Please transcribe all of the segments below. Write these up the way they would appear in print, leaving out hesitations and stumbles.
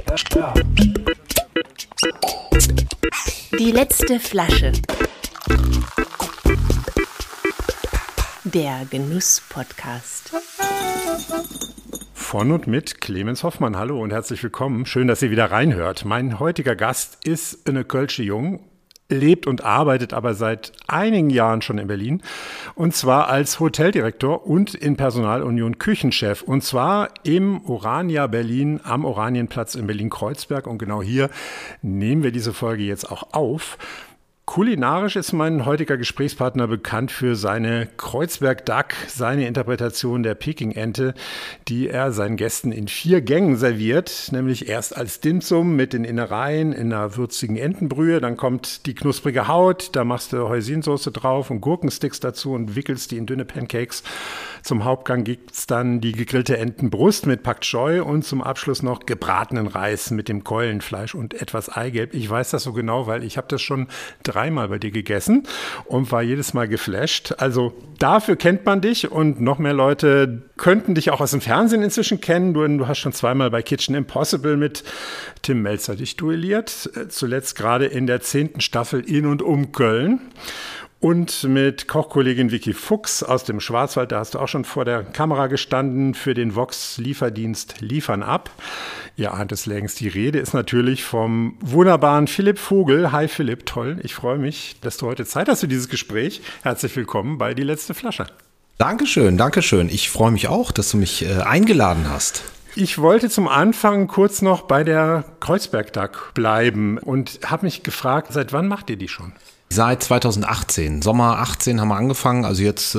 Die letzte Flasche. Der Genuss-Podcast. Von und mit Clemens Hoffmann. Hallo und herzlich willkommen. Schön, dass ihr wieder reinhört. Mein heutiger Gast ist eine Kölsche Jung, lebt und arbeitet aber seit einigen Jahren schon in Berlin. Und zwar als Hoteldirektor und in Personalunion Küchenchef. Und zwar im Orania Berlin am Oranienplatz in Berlin-Kreuzberg. Und genau hier nehmen wir diese Folge jetzt auch auf. Kulinarisch ist mein heutiger Gesprächspartner bekannt für seine Kreuzberg Duck, seine Interpretation der Peking-Ente, die er seinen Gästen in 4 Gängen serviert, nämlich erst als Dim Sum mit den Innereien in einer würzigen Entenbrühe, dann kommt die knusprige Haut, da machst du Hoisinsoße drauf und Gurkensticks dazu und wickelst die in dünne Pancakes. Zum Hauptgang gibt's dann die gegrillte Entenbrust mit Pak Choi und zum Abschluss noch gebratenen Reis mit dem Keulenfleisch und etwas Eigelb. Ich weiß das so genau, weil ich habe das schon 3-mal bei dir gegessen und war jedes Mal geflasht. Also dafür kennt man dich und noch mehr Leute könnten dich auch aus dem Fernsehen inzwischen kennen. Du hast schon 2-mal bei Kitchen Impossible mit Tim Melzer dich duelliert. Zuletzt gerade in der 10. Staffel in und um Köln. Und mit Kochkollegin Vicky Fuchs aus dem Schwarzwald, da hast du auch schon vor der Kamera gestanden für den Vox-Lieferdienst Liefern ab. Ihr ahnt es längst, die Rede ist natürlich vom wunderbaren Philipp Vogel. Hi Philipp, toll, ich freue mich, dass du heute Zeit hast für dieses Gespräch. Herzlich willkommen bei Die letzte Flasche. Dankeschön. Ich freue mich auch, dass du mich eingeladen hast. Ich wollte zum Anfang kurz noch bei der Kreuzberg Duck bleiben und habe mich gefragt, seit wann macht ihr die schon? Seit 2018, Sommer 18 haben wir angefangen, also jetzt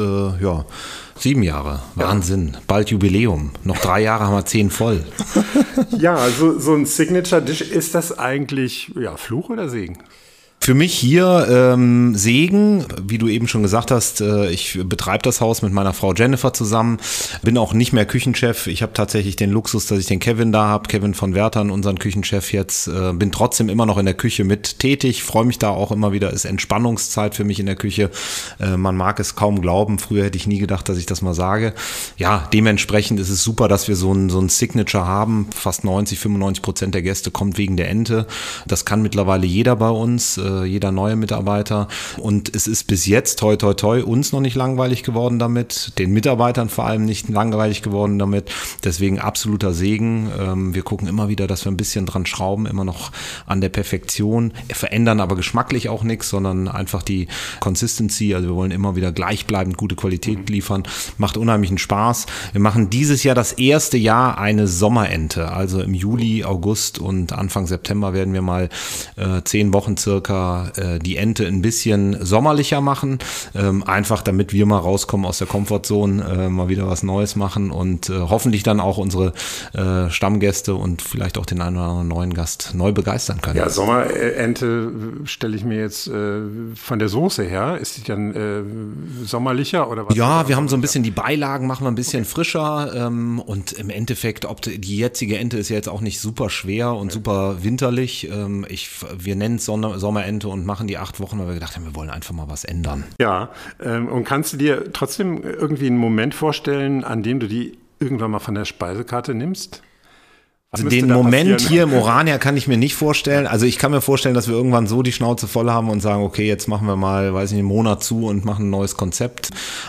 7 Jahre, Wahnsinn, bald Jubiläum, noch 3 Jahre haben wir 10 voll. Ja, also so ein Signature-Dish, ist das eigentlich Fluch oder Segen? Für mich hier Segen, wie du eben schon gesagt hast, ich betreibe das Haus mit meiner Frau Jennifer zusammen, bin auch nicht mehr Küchenchef. Ich habe tatsächlich den Luxus, dass ich den Kevin da habe, Kevin von Wertern, unseren Küchenchef jetzt, bin trotzdem immer noch in der Küche mit tätig, freue mich da auch immer wieder, ist Entspannungszeit für mich in der Küche. Man mag es kaum glauben, früher hätte ich nie gedacht, dass ich das mal sage. Ja, dementsprechend ist es super, dass wir so ein Signature haben. Fast 90-95% der Gäste kommt wegen der Ente. Das kann mittlerweile jeder bei uns, jeder neue Mitarbeiter, und es ist bis jetzt toi toi toi uns noch nicht langweilig geworden damit, den Mitarbeitern vor allem nicht langweilig geworden damit, deswegen absoluter Segen. Wir gucken immer wieder, dass wir ein bisschen dran schrauben, immer noch an der Perfektion, verändern aber geschmacklich auch nichts, sondern einfach die Consistency, also wir wollen immer wieder gleichbleibend gute Qualität liefern, macht unheimlichen Spaß. Wir machen dieses Jahr das erste Jahr eine Sommerente, also im Juli, August und Anfang September werden wir mal 10 Wochen circa die Ente ein bisschen sommerlicher machen, einfach damit wir mal rauskommen aus der Komfortzone, mal wieder was Neues machen und hoffentlich dann auch unsere Stammgäste und vielleicht auch den einen oder anderen neuen Gast neu begeistern können. Ja, Sommerente stelle ich mir jetzt von der Soße her, ist die dann sommerlicher oder was? Ja, wir haben so ein bisschen die Beilagen, machen wir ein bisschen frischer und im Endeffekt, die jetzige Ente ist ja jetzt auch nicht super schwer und super winterlich. Wir nennen es Sommerente und machen die 8 Wochen, weil wir gedacht haben, wir wollen einfach mal was ändern. Ja, und kannst du dir trotzdem irgendwie einen Moment vorstellen, an dem du die irgendwann mal von der Speisekarte nimmst? Also den Moment hier im Orania kann ich mir nicht vorstellen. Also ich kann mir vorstellen, dass wir irgendwann so die Schnauze voll haben und sagen, okay, jetzt machen wir mal, weiß nicht, einen Monat zu und machen ein neues Konzept.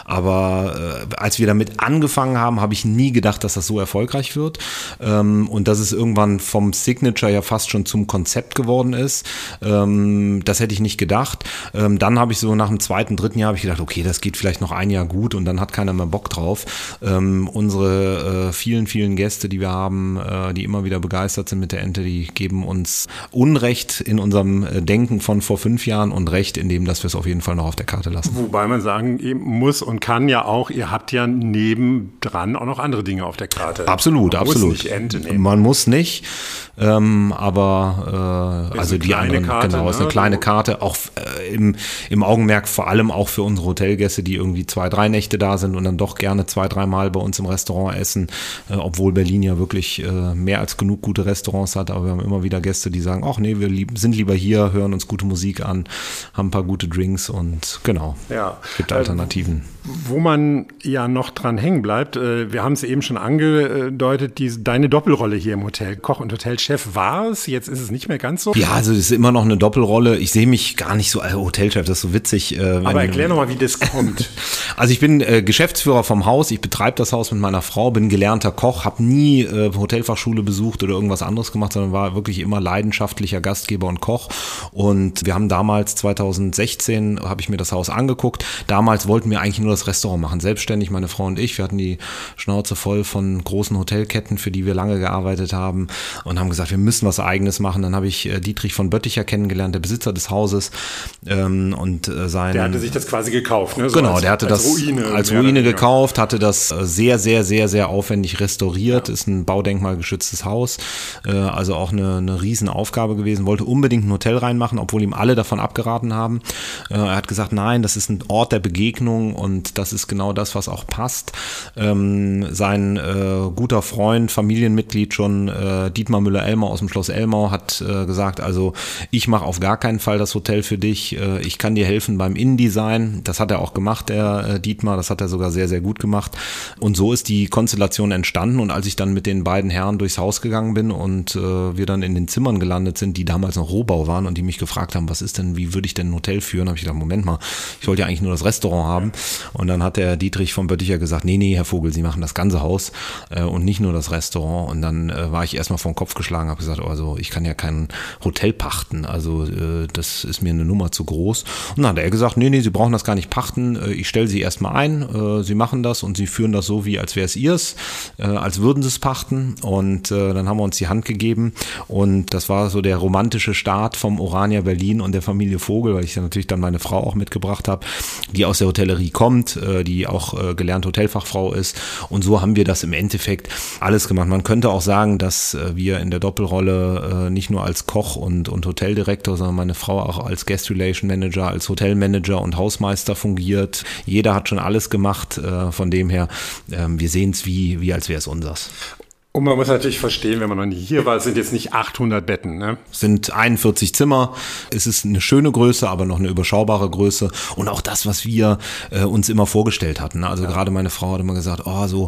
Aber als wir damit angefangen haben, habe ich nie gedacht, dass das so erfolgreich wird. Und dass es irgendwann vom Signature ja fast schon zum Konzept geworden ist. Das hätte ich nicht gedacht. Dann habe ich so nach dem 2., 3. Jahr habe ich gedacht, okay, das geht vielleicht noch ein Jahr gut und dann hat keiner mehr Bock drauf. Unsere vielen, vielen Gäste, die wir haben, die immer wieder begeistert sind mit der Ente, die geben uns Unrecht in unserem Denken von vor 5 Jahren und Recht in dem, dass wir es auf jeden Fall noch auf der Karte lassen. Wobei man sagen muss und kann ja auch, ihr habt ja nebendran auch noch andere Dinge auf der Karte. Absolut, man absolut. Man muss nicht Ente nehmen. Man muss nicht, aber also die anderen, Karte, genau, ist eine kleine Karte, auch im Augenmerk vor allem auch für unsere Hotelgäste, die irgendwie 2, 3 Nächte da sind und dann doch gerne 2, 3 Mal bei uns im Restaurant essen, obwohl Berlin ja wirklich mehr als genug gute Restaurants hat, aber wir haben immer wieder Gäste, die sagen, ach nee, wir sind lieber hier, hören uns gute Musik an, haben ein paar gute Drinks und genau, gibt Alternativen. Wo man ja noch dran hängen bleibt, wir haben es eben schon angedeutet, deine Doppelrolle hier im Hotel, Koch und Hotelchef war es, jetzt ist es nicht mehr ganz so. Ja, also es ist immer noch eine Doppelrolle. Ich sehe mich gar nicht so als Hotelchef, das ist so witzig. Aber erklär nochmal, wie das kommt. Also ich bin Geschäftsführer vom Haus, ich betreibe das Haus mit meiner Frau, bin gelernter Koch, habe nie Hotelfachschule besucht oder irgendwas anderes gemacht, sondern war wirklich immer leidenschaftlicher Gastgeber und Koch. Und wir haben damals, 2016, habe ich mir das Haus angeguckt. Damals wollten wir eigentlich nur das Restaurant machen, selbstständig, meine Frau und ich. Wir hatten die Schnauze voll von großen Hotelketten, für die wir lange gearbeitet haben und haben gesagt, wir müssen was Eigenes machen. Dann habe ich Dietrich von Bötticher kennengelernt, der Besitzer des Hauses. Der hatte sich das quasi gekauft, ne? So genau, der hatte das als Ruine gekauft, hatte das sehr, sehr, sehr, sehr aufwendig restauriert, ist ein baudenkmalgeschütztes Haus, also auch eine Riesenaufgabe gewesen, wollte unbedingt ein Hotel reinmachen, obwohl ihm alle davon abgeraten haben. Er hat gesagt, nein, das ist ein Ort der Begegnung und das ist genau das, was auch passt. Sein guter Freund, Familienmitglied schon, Dietmar Müller-Elmau aus dem Schloss Elmau, hat gesagt, also ich mache auf gar keinen Fall das Hotel für dich, ich kann dir helfen beim Innendesign. Das hat er auch gemacht, der Dietmar, das hat er sogar sehr, sehr gut gemacht. Und so ist die Konstellation entstanden und als ich dann mit den beiden Herren durchs Haus gegangen bin und wir dann in den Zimmern gelandet sind, die damals noch Rohbau waren und die mich gefragt haben, was ist denn, wie würde ich denn ein Hotel führen, habe ich gedacht, Moment mal, ich wollte ja eigentlich nur das Restaurant haben. Und dann hat der Dietrich von Bötticher gesagt, nee, Herr Vogel, Sie machen das ganze Haus und nicht nur das Restaurant. Und dann war ich erstmal vom Kopf geschlagen, habe gesagt, also ich kann ja kein Hotel pachten, also das ist mir eine Nummer zu groß. Und dann hat er gesagt, nee, Sie brauchen das gar nicht pachten, ich stelle Sie erstmal ein, Sie machen das und Sie führen das so, wie als wäre es Ihrs, als würden Sie es pachten. Und dann haben wir uns die Hand gegeben und das war so der romantische Start vom Orania Berlin und der Familie Vogel, weil ich dann natürlich dann meine Frau auch mitgebracht habe, die aus der Hotellerie kommt, die auch gelernte Hotelfachfrau ist. Und so haben wir das im Endeffekt alles gemacht. Man könnte auch sagen, dass wir in der Doppelrolle nicht nur als Koch und Hoteldirektor, sondern meine Frau auch als Guest Relation Manager, als Hotelmanager und Hausmeister fungiert. Jeder hat schon alles gemacht. Von dem her, wir sehen es wie als wäre es unseres. Und man muss natürlich verstehen, wenn man noch nie hier war, es sind jetzt nicht 800 Betten, ne? Es sind 41 Zimmer. Es ist eine schöne Größe, aber noch eine überschaubare Größe. Und auch das, was wir uns immer vorgestellt hatten. Also gerade meine Frau hat immer gesagt, so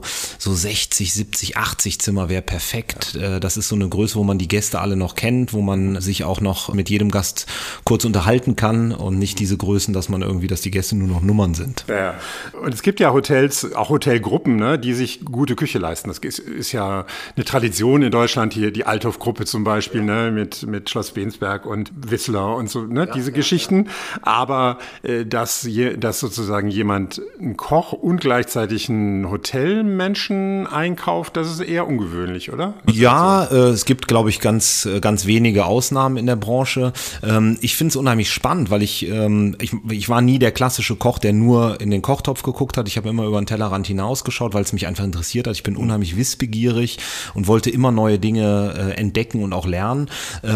60, 70, 80 Zimmer wäre perfekt. Das ist so eine Größe, wo man die Gäste alle noch kennt, wo man sich auch noch mit jedem Gast kurz unterhalten kann und nicht diese Größen, dass die Gäste nur noch Nummern sind. Ja. Und es gibt ja Hotels, auch Hotelgruppen, ne, die sich gute Küche leisten. Das ist ja eine Tradition in Deutschland hier, die Althoff-Gruppe zum Beispiel, ne, mit Schloss Bensberg und Whistler und so, ne, diese Geschichten. Aber dass sozusagen jemand einen Koch und gleichzeitig einen Hotelmenschen einkauft, das ist eher ungewöhnlich, oder? Ja, es gibt, glaube ich, ganz wenige Ausnahmen in der Branche. Ich finde es unheimlich spannend, weil ich war nie der klassische Koch, der nur in den Kochtopf geguckt hat. Ich habe immer über den Tellerrand hinausgeschaut, weil es mich einfach interessiert hat. Ich bin unheimlich wissbegierig und wollte immer neue Dinge entdecken und auch lernen,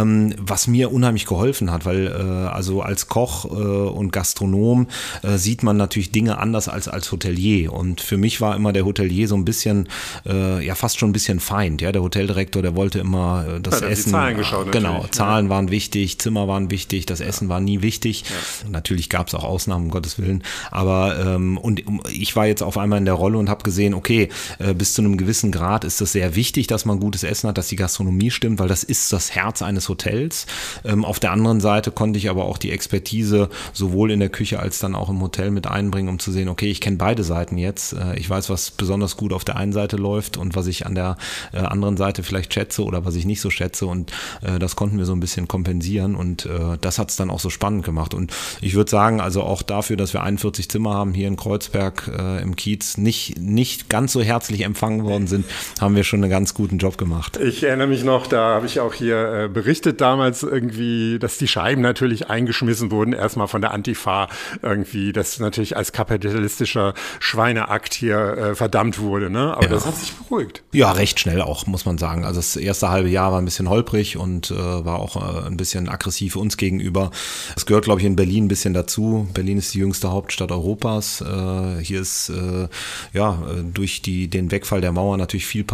was mir unheimlich geholfen hat, weil also als Koch und Gastronom sieht man natürlich Dinge anders als Hotelier und für mich war immer der Hotelier so ein bisschen, fast schon ein bisschen Feind, ja, der Hoteldirektor, der wollte immer das Essen, die Zahlen geschaut, genau, Zahlen waren wichtig, Zimmer waren wichtig, das Essen war nie wichtig, natürlich gab es auch Ausnahmen, um Gottes Willen, aber und ich war jetzt auf einmal in der Rolle und habe gesehen, okay, bis zu einem gewissen Grad ist das sehr wichtig, dass man gutes Essen hat, dass die Gastronomie stimmt, weil das ist das Herz eines Hotels. Auf der anderen Seite konnte ich aber auch die Expertise sowohl in der Küche als dann auch im Hotel mit einbringen, um zu sehen, okay, ich kenne beide Seiten jetzt. Ich weiß, was besonders gut auf der einen Seite läuft und was ich an der anderen Seite vielleicht schätze oder was ich nicht so schätze und das konnten wir so ein bisschen kompensieren und das hat es dann auch so spannend gemacht und ich würde sagen, also auch dafür, dass wir 41 Zimmer haben hier in Kreuzberg im Kiez, nicht ganz so herzlich empfangen worden sind, haben wir schon einen ganz guten Job gemacht. Ich erinnere mich noch, da habe ich auch hier berichtet damals irgendwie, dass die Scheiben natürlich eingeschmissen wurden, erstmal von der Antifa irgendwie, das natürlich als kapitalistischer Schweineakt hier verdammt wurde, ne? Aber das hat sich beruhigt. Ja, recht schnell auch, muss man sagen. Also das erste halbe Jahr war ein bisschen holprig und war auch ein bisschen aggressiv uns gegenüber. Es gehört, glaube ich, in Berlin ein bisschen dazu. Berlin ist die jüngste Hauptstadt Europas. Hier ist durch den Wegfall der Mauer natürlich viel passiert.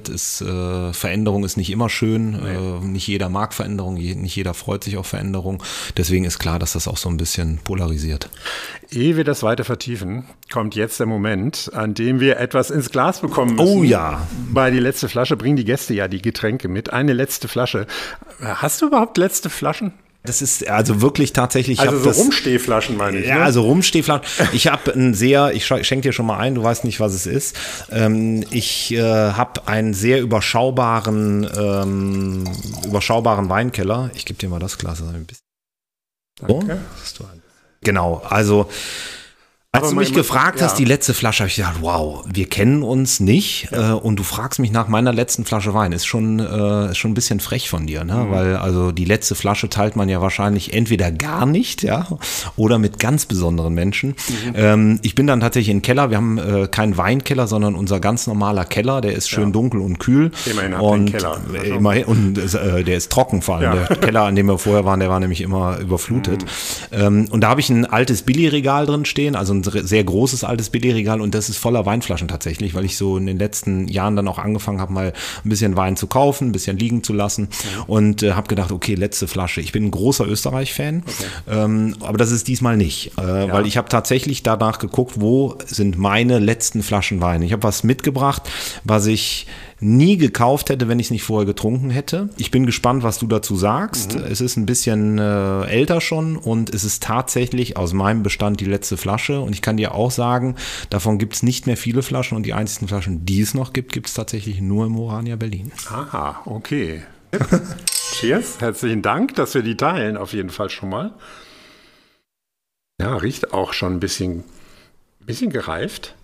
passiert. Veränderung ist nicht immer schön. Nicht jeder mag Veränderung, nicht jeder freut sich auf Veränderung. Deswegen ist klar, dass das auch so ein bisschen polarisiert. Ehe wir das weiter vertiefen, kommt jetzt der Moment, an dem wir etwas ins Glas bekommen müssen. Oh ja. Bei die letzte Flasche bringen die Gäste ja die Getränke mit. Eine letzte Flasche. Hast du überhaupt letzte Flaschen? Das ist also wirklich tatsächlich. Also so Rumstehflaschen meine ich. Ja, also Rumstehflaschen. Ich habe ich schenke dir schon mal ein, du weißt nicht, was es ist. Ich habe einen sehr überschaubaren Weinkeller. Ich gebe dir mal das Glas ein bisschen. Danke. So. Genau, also als du mich gefragt hast, die letzte Flasche, habe ich gedacht, wow, wir kennen uns nicht und du fragst mich nach meiner letzten Flasche Wein. Ist schon ein bisschen frech von dir, ne? Weil also die letzte Flasche teilt man ja wahrscheinlich entweder gar nicht, ja, oder mit ganz besonderen Menschen. Ich bin dann tatsächlich in den Keller. Wir haben keinen Weinkeller, sondern unser ganz normaler Keller. Der ist schön dunkel und kühl. Immerhin und einen Keller. Immerhin, und der ist trocken vor allem. Ja. Der Keller, an dem wir vorher waren, der war nämlich immer überflutet. Und da habe ich ein altes Billigregal drin stehen, also ein sehr großes altes Billigregal, und das ist voller Weinflaschen tatsächlich, weil ich so in den letzten Jahren dann auch angefangen habe, mal ein bisschen Wein zu kaufen, ein bisschen liegen zu lassen und habe gedacht, okay, letzte Flasche. Ich bin ein großer Österreich-Fan, aber das ist diesmal nicht, weil ich habe tatsächlich danach geguckt, wo sind meine letzten Flaschen Wein. Ich habe was mitgebracht, was ich nie gekauft hätte, wenn ich es nicht vorher getrunken hätte. Ich bin gespannt, was du dazu sagst. Es ist ein bisschen älter schon und es ist tatsächlich aus meinem Bestand die letzte Flasche, und ich kann dir auch sagen, davon gibt es nicht mehr viele Flaschen, und die einzigen Flaschen, die es noch gibt, gibt es tatsächlich nur im Orania Berlin. Aha, okay. Cheers, herzlichen Dank, dass wir die teilen, auf jeden Fall schon mal. Ja, riecht auch schon ein bisschen gereift.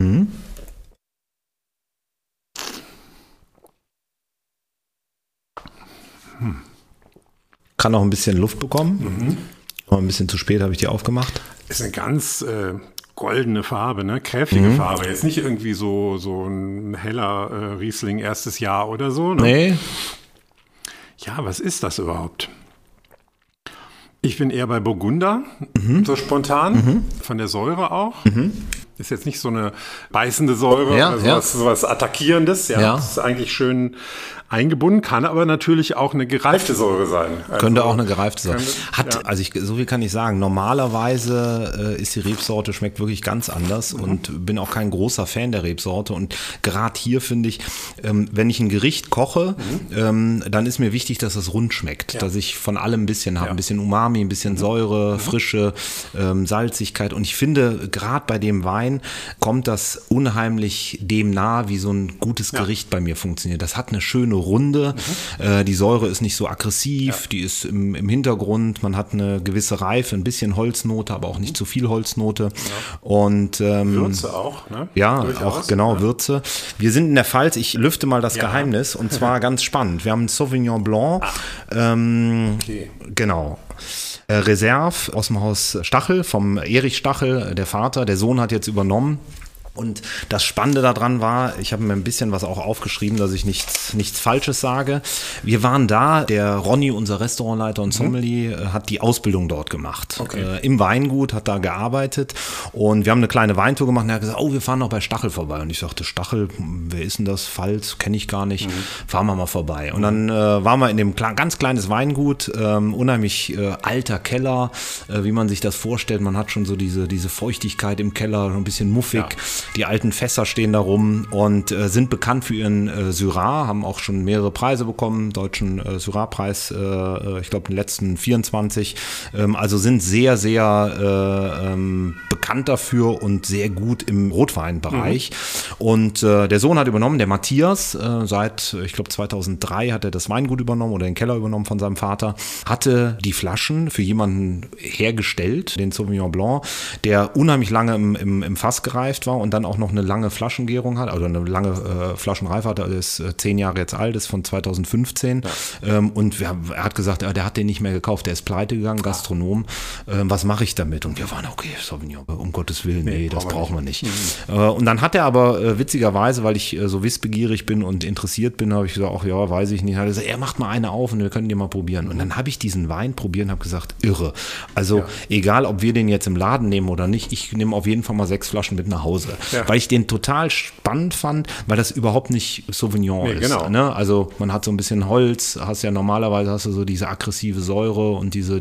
Kann auch ein bisschen Luft bekommen. Aber ein bisschen zu spät habe ich die aufgemacht. Ist eine ganz goldene Farbe, ne? Kräftige Farbe. Jetzt nicht irgendwie so ein heller Riesling erstes Jahr oder so. Ne? Nee. Ja, was ist das überhaupt? Ich bin eher bei Burgunder, so spontan, von der Säure auch. Ist jetzt nicht so eine beißende Säure oder sowas Attackierendes. Ja. Das ist eigentlich schön eingebunden, kann aber natürlich auch eine gereifte Säure sein. Also, könnte auch eine gereifte Säure. Also so viel kann ich sagen. Normalerweise ist die Rebsorte, schmeckt wirklich ganz anders und bin auch kein großer Fan der Rebsorte. Und gerade hier finde ich, wenn ich ein Gericht koche, dann ist mir wichtig, dass es rund schmeckt. Dass ich von allem ein bisschen habe. Ein bisschen Umami, ein bisschen Säure, Frische, Salzigkeit. Und ich finde, gerade bei dem Wein kommt das unheimlich dem nahe, wie so ein gutes Gericht bei mir funktioniert. Das hat eine schöne Runde. Die Säure ist nicht so aggressiv, die ist im Hintergrund. Man hat eine gewisse Reife, ein bisschen Holznote, aber auch nicht zu viel Holznote. Und Würze auch, ne? Ja, durchaus, auch genau, Würze. Wir sind in der Pfalz, ich lüfte mal das Geheimnis, und zwar ganz spannend. Wir haben einen Sauvignon Blanc. Genau. Reserve aus dem Haus Stachel, vom Erich Stachel, der Vater. Der Sohn hat jetzt übernommen. Und das Spannende daran war, ich habe mir ein bisschen was auch aufgeschrieben, dass ich nichts Falsches sage. Wir waren da, der Ronny, unser Restaurantleiter und Sommelier, hat die Ausbildung dort gemacht. Im Weingut, hat da gearbeitet, und wir haben eine kleine Weintour gemacht, und er hat gesagt, wir fahren noch bei Stachel vorbei. Und ich sagte, Stachel, wer ist denn das? Pfalz, kenne ich gar nicht, fahren wir mal vorbei. Und dann waren wir in dem ganz kleines Weingut, unheimlich alter Keller, wie man sich das vorstellt. Man hat schon so diese Feuchtigkeit im Keller, ein bisschen muffig. Die alten Fässer stehen da rum und sind bekannt für ihren Syrah, haben auch schon mehrere Preise bekommen, deutschen Syrah-Preis, ich glaube den letzten 24. Also sind sehr, sehr bekannt dafür und sehr gut im Rotweinbereich. Und der Sohn hat übernommen, der Matthias, seit, ich glaube 2003 hat er das Weingut übernommen oder den Keller übernommen von seinem Vater, hatte die Flaschen für jemanden hergestellt, den Sauvignon Blanc, der unheimlich lange im Fass gereift war und dann auch noch eine lange Flaschengärung hat, also eine lange Flaschenreife hat. Er ist 10 Jahre jetzt alt, ist von 2015. Und er hat gesagt, der hat den nicht mehr gekauft, der ist pleite gegangen, Gastronom. Was mache ich damit? Und wir waren, okay, Sauvignon, um Gottes Willen, nee, das brauchen wir nicht. Und dann hat er aber witzigerweise, weil ich so wissbegierig bin und interessiert bin, habe ich gesagt, ach ja, weiß ich nicht. Hat er gesagt, macht mal eine auf und wir können den mal probieren. Und dann habe ich diesen Wein probiert und habe gesagt, irre. Also egal, ob wir den jetzt im Laden nehmen oder nicht, ich nehme auf jeden Fall mal 6 Flaschen mit nach Hause. weil ich den total spannend fand, weil das überhaupt nicht Sauvignon ist. Genau. Ne? Also man hat so ein bisschen Holz, normalerweise hast du so diese aggressive Säure und diese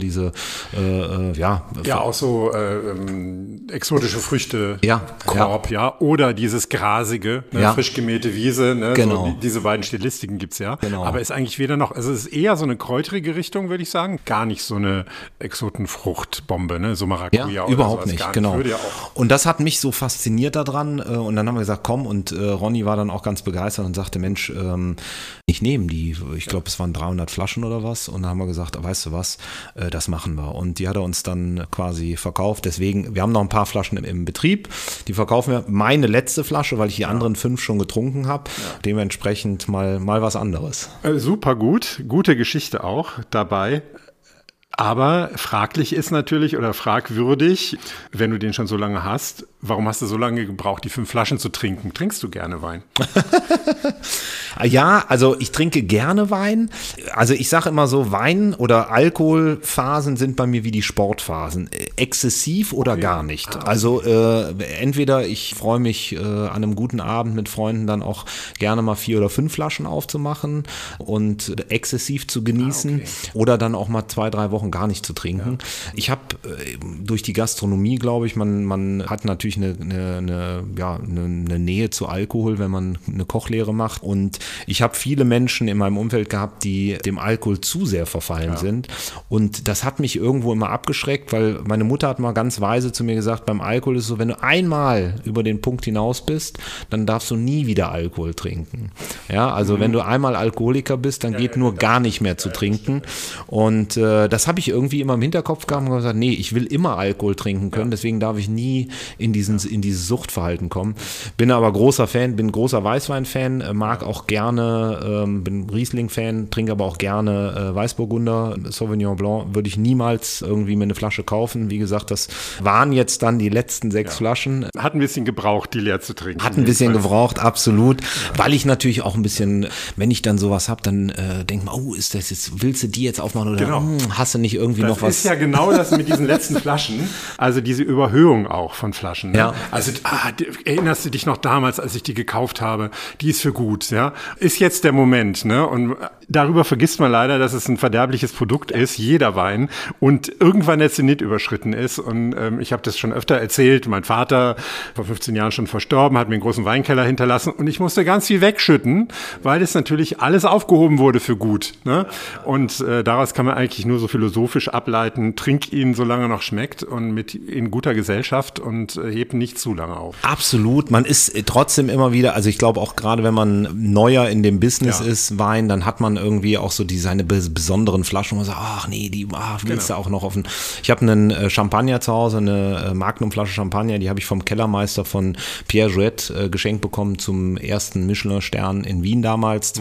auch so exotische Früchte, Ja, Korb, oder dieses grasige, ne, frisch gemähte Wiese, ne, Genau. so, diese beiden Stilistiken gibt's ja. Genau. Aber ist eigentlich weder noch, also es ist eher so eine kräutrige Richtung, würde ich sagen, gar nicht so eine Exotenfruchtbombe, ne, so Maracuja Ja, oder überhaupt sowas, nicht, gar genau. Würde ja auch. Und das hat mich so fasziniert daran und dann haben wir gesagt, komm, und Ronny war dann auch ganz begeistert und sagte, Mensch, ich nehme die, ich glaube, es waren 300 Flaschen oder was, und dann haben wir gesagt, weißt du was, das machen wir. Und die hat er uns dann quasi verkauft, deswegen, wir haben noch ein paar Flaschen im Betrieb, die verkaufen wir, meine letzte Flasche, weil ich die anderen 5 schon getrunken habe, dementsprechend mal was anderes. Super gut, gute Geschichte auch dabei. Aber fraglich ist natürlich oder fragwürdig, wenn du den schon so lange hast, warum hast du so lange gebraucht, die 5 Flaschen zu trinken? Trinkst du gerne Wein? Ja, also ich trinke gerne Wein. Also ich sage immer so, Wein- oder Alkoholphasen sind bei mir wie die Sportphasen. Exzessiv oder gar nicht. Also entweder ich freue mich an einem guten Abend mit Freunden dann auch gerne mal 4 oder 5 Flaschen aufzumachen und exzessiv zu genießen oder dann auch mal 2, 3 Wochen gar nicht zu trinken. Ja. Ich habe durch die Gastronomie, glaube ich, man hat natürlich eine Nähe zu Alkohol, wenn man eine Kochlehre macht, und ich habe viele Menschen in meinem Umfeld gehabt, die dem Alkohol zu sehr verfallen sind, und das hat mich irgendwo immer abgeschreckt, weil meine Mutter hat mal ganz weise zu mir gesagt, beim Alkohol ist es so, wenn du einmal über den Punkt hinaus bist, dann darfst du nie wieder Alkohol trinken. Ja, also wenn du einmal Alkoholiker bist, dann geht nur gar nicht mehr zu trinken, und das habe ich irgendwie immer im Hinterkopf gehabt und gesagt, nee, ich will immer Alkohol trinken können, deswegen darf ich nie in dieses Suchtverhalten kommen. Bin aber großer Weißwein-Fan, mag auch gerne, bin Riesling-Fan, trinke aber auch gerne Weißburgunder. Sauvignon Blanc würde ich niemals irgendwie mir eine Flasche kaufen. Wie gesagt, das waren jetzt dann die letzten 6 Flaschen. Hat ein bisschen gebraucht, die leer zu trinken. Hat ein bisschen gebraucht, absolut. Weil ich natürlich auch ein bisschen, wenn ich dann sowas habe, dann denke ich mir, ist das jetzt, willst du die jetzt aufmachen oder hast du nicht irgendwie noch was? Das ist ja genau das mit diesen letzten Flaschen, also diese Überhöhung auch von Flaschen. Ne? Ja. Also erinnerst du dich noch damals, als ich die gekauft habe, die ist für gut, ja? Ist jetzt der Moment, ne? Und darüber vergisst man leider, dass es ein verderbliches Produkt ist, jeder Wein, und irgendwann der Zenit überschritten ist. Und ich habe das schon öfter erzählt, mein Vater, vor 15 Jahren schon verstorben, hat mir einen großen Weinkeller hinterlassen und ich musste ganz viel wegschütten, weil es natürlich alles aufgehoben wurde für gut. Ne? Und daraus kann man eigentlich nur so philosophisch ableiten, trink ihn, solange er noch schmeckt, und in guter Gesellschaft, und heb nicht zu lange auf. Absolut, man ist trotzdem immer wieder, also ich glaube auch gerade, wenn man neuer in dem Business ist, Wein, dann hat man irgendwie auch so seine besonderen Flaschen, wo man sagt, ach nee, willst du auch noch offen. Ich habe einen Champagner zu Hause, eine Magnumflasche Champagner, die habe ich vom Kellermeister von Pierre Jouet geschenkt bekommen zum ersten Michelin-Stern in Wien damals,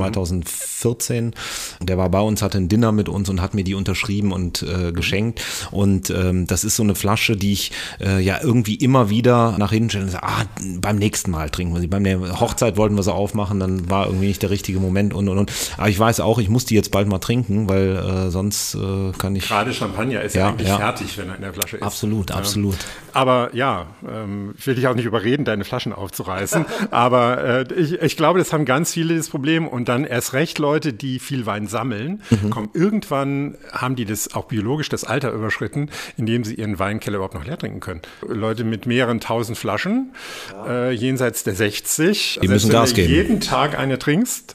2014. Der war bei uns, hatte ein Dinner mit uns und hat mir die unterschrieben und geschenkt. Und das ist so eine Flasche, die ich irgendwie immer wieder nach hinten stelle und sage, beim nächsten Mal trinken wir sie. Bei der Hochzeit wollten wir sie aufmachen, dann war irgendwie nicht der richtige Moment und. Aber ich weiß auch, ich muss die jetzt bald mal trinken, weil sonst kann ich... Gerade Champagner ist ja eigentlich fertig, wenn er in der Flasche ist. Absolut. Aber ich will dich auch nicht überreden, deine Flaschen aufzureißen, aber ich glaube, das haben ganz viele das Problem, und dann erst recht Leute, die viel Wein sammeln, irgendwann haben die das auch biologisch das Alter überschritten, indem sie ihren Weinkeller überhaupt noch leer trinken können. Leute mit mehreren 1000 Flaschen, jenseits der 60, die müssen Gas geben. Wenn du jeden Tag eine trinkst,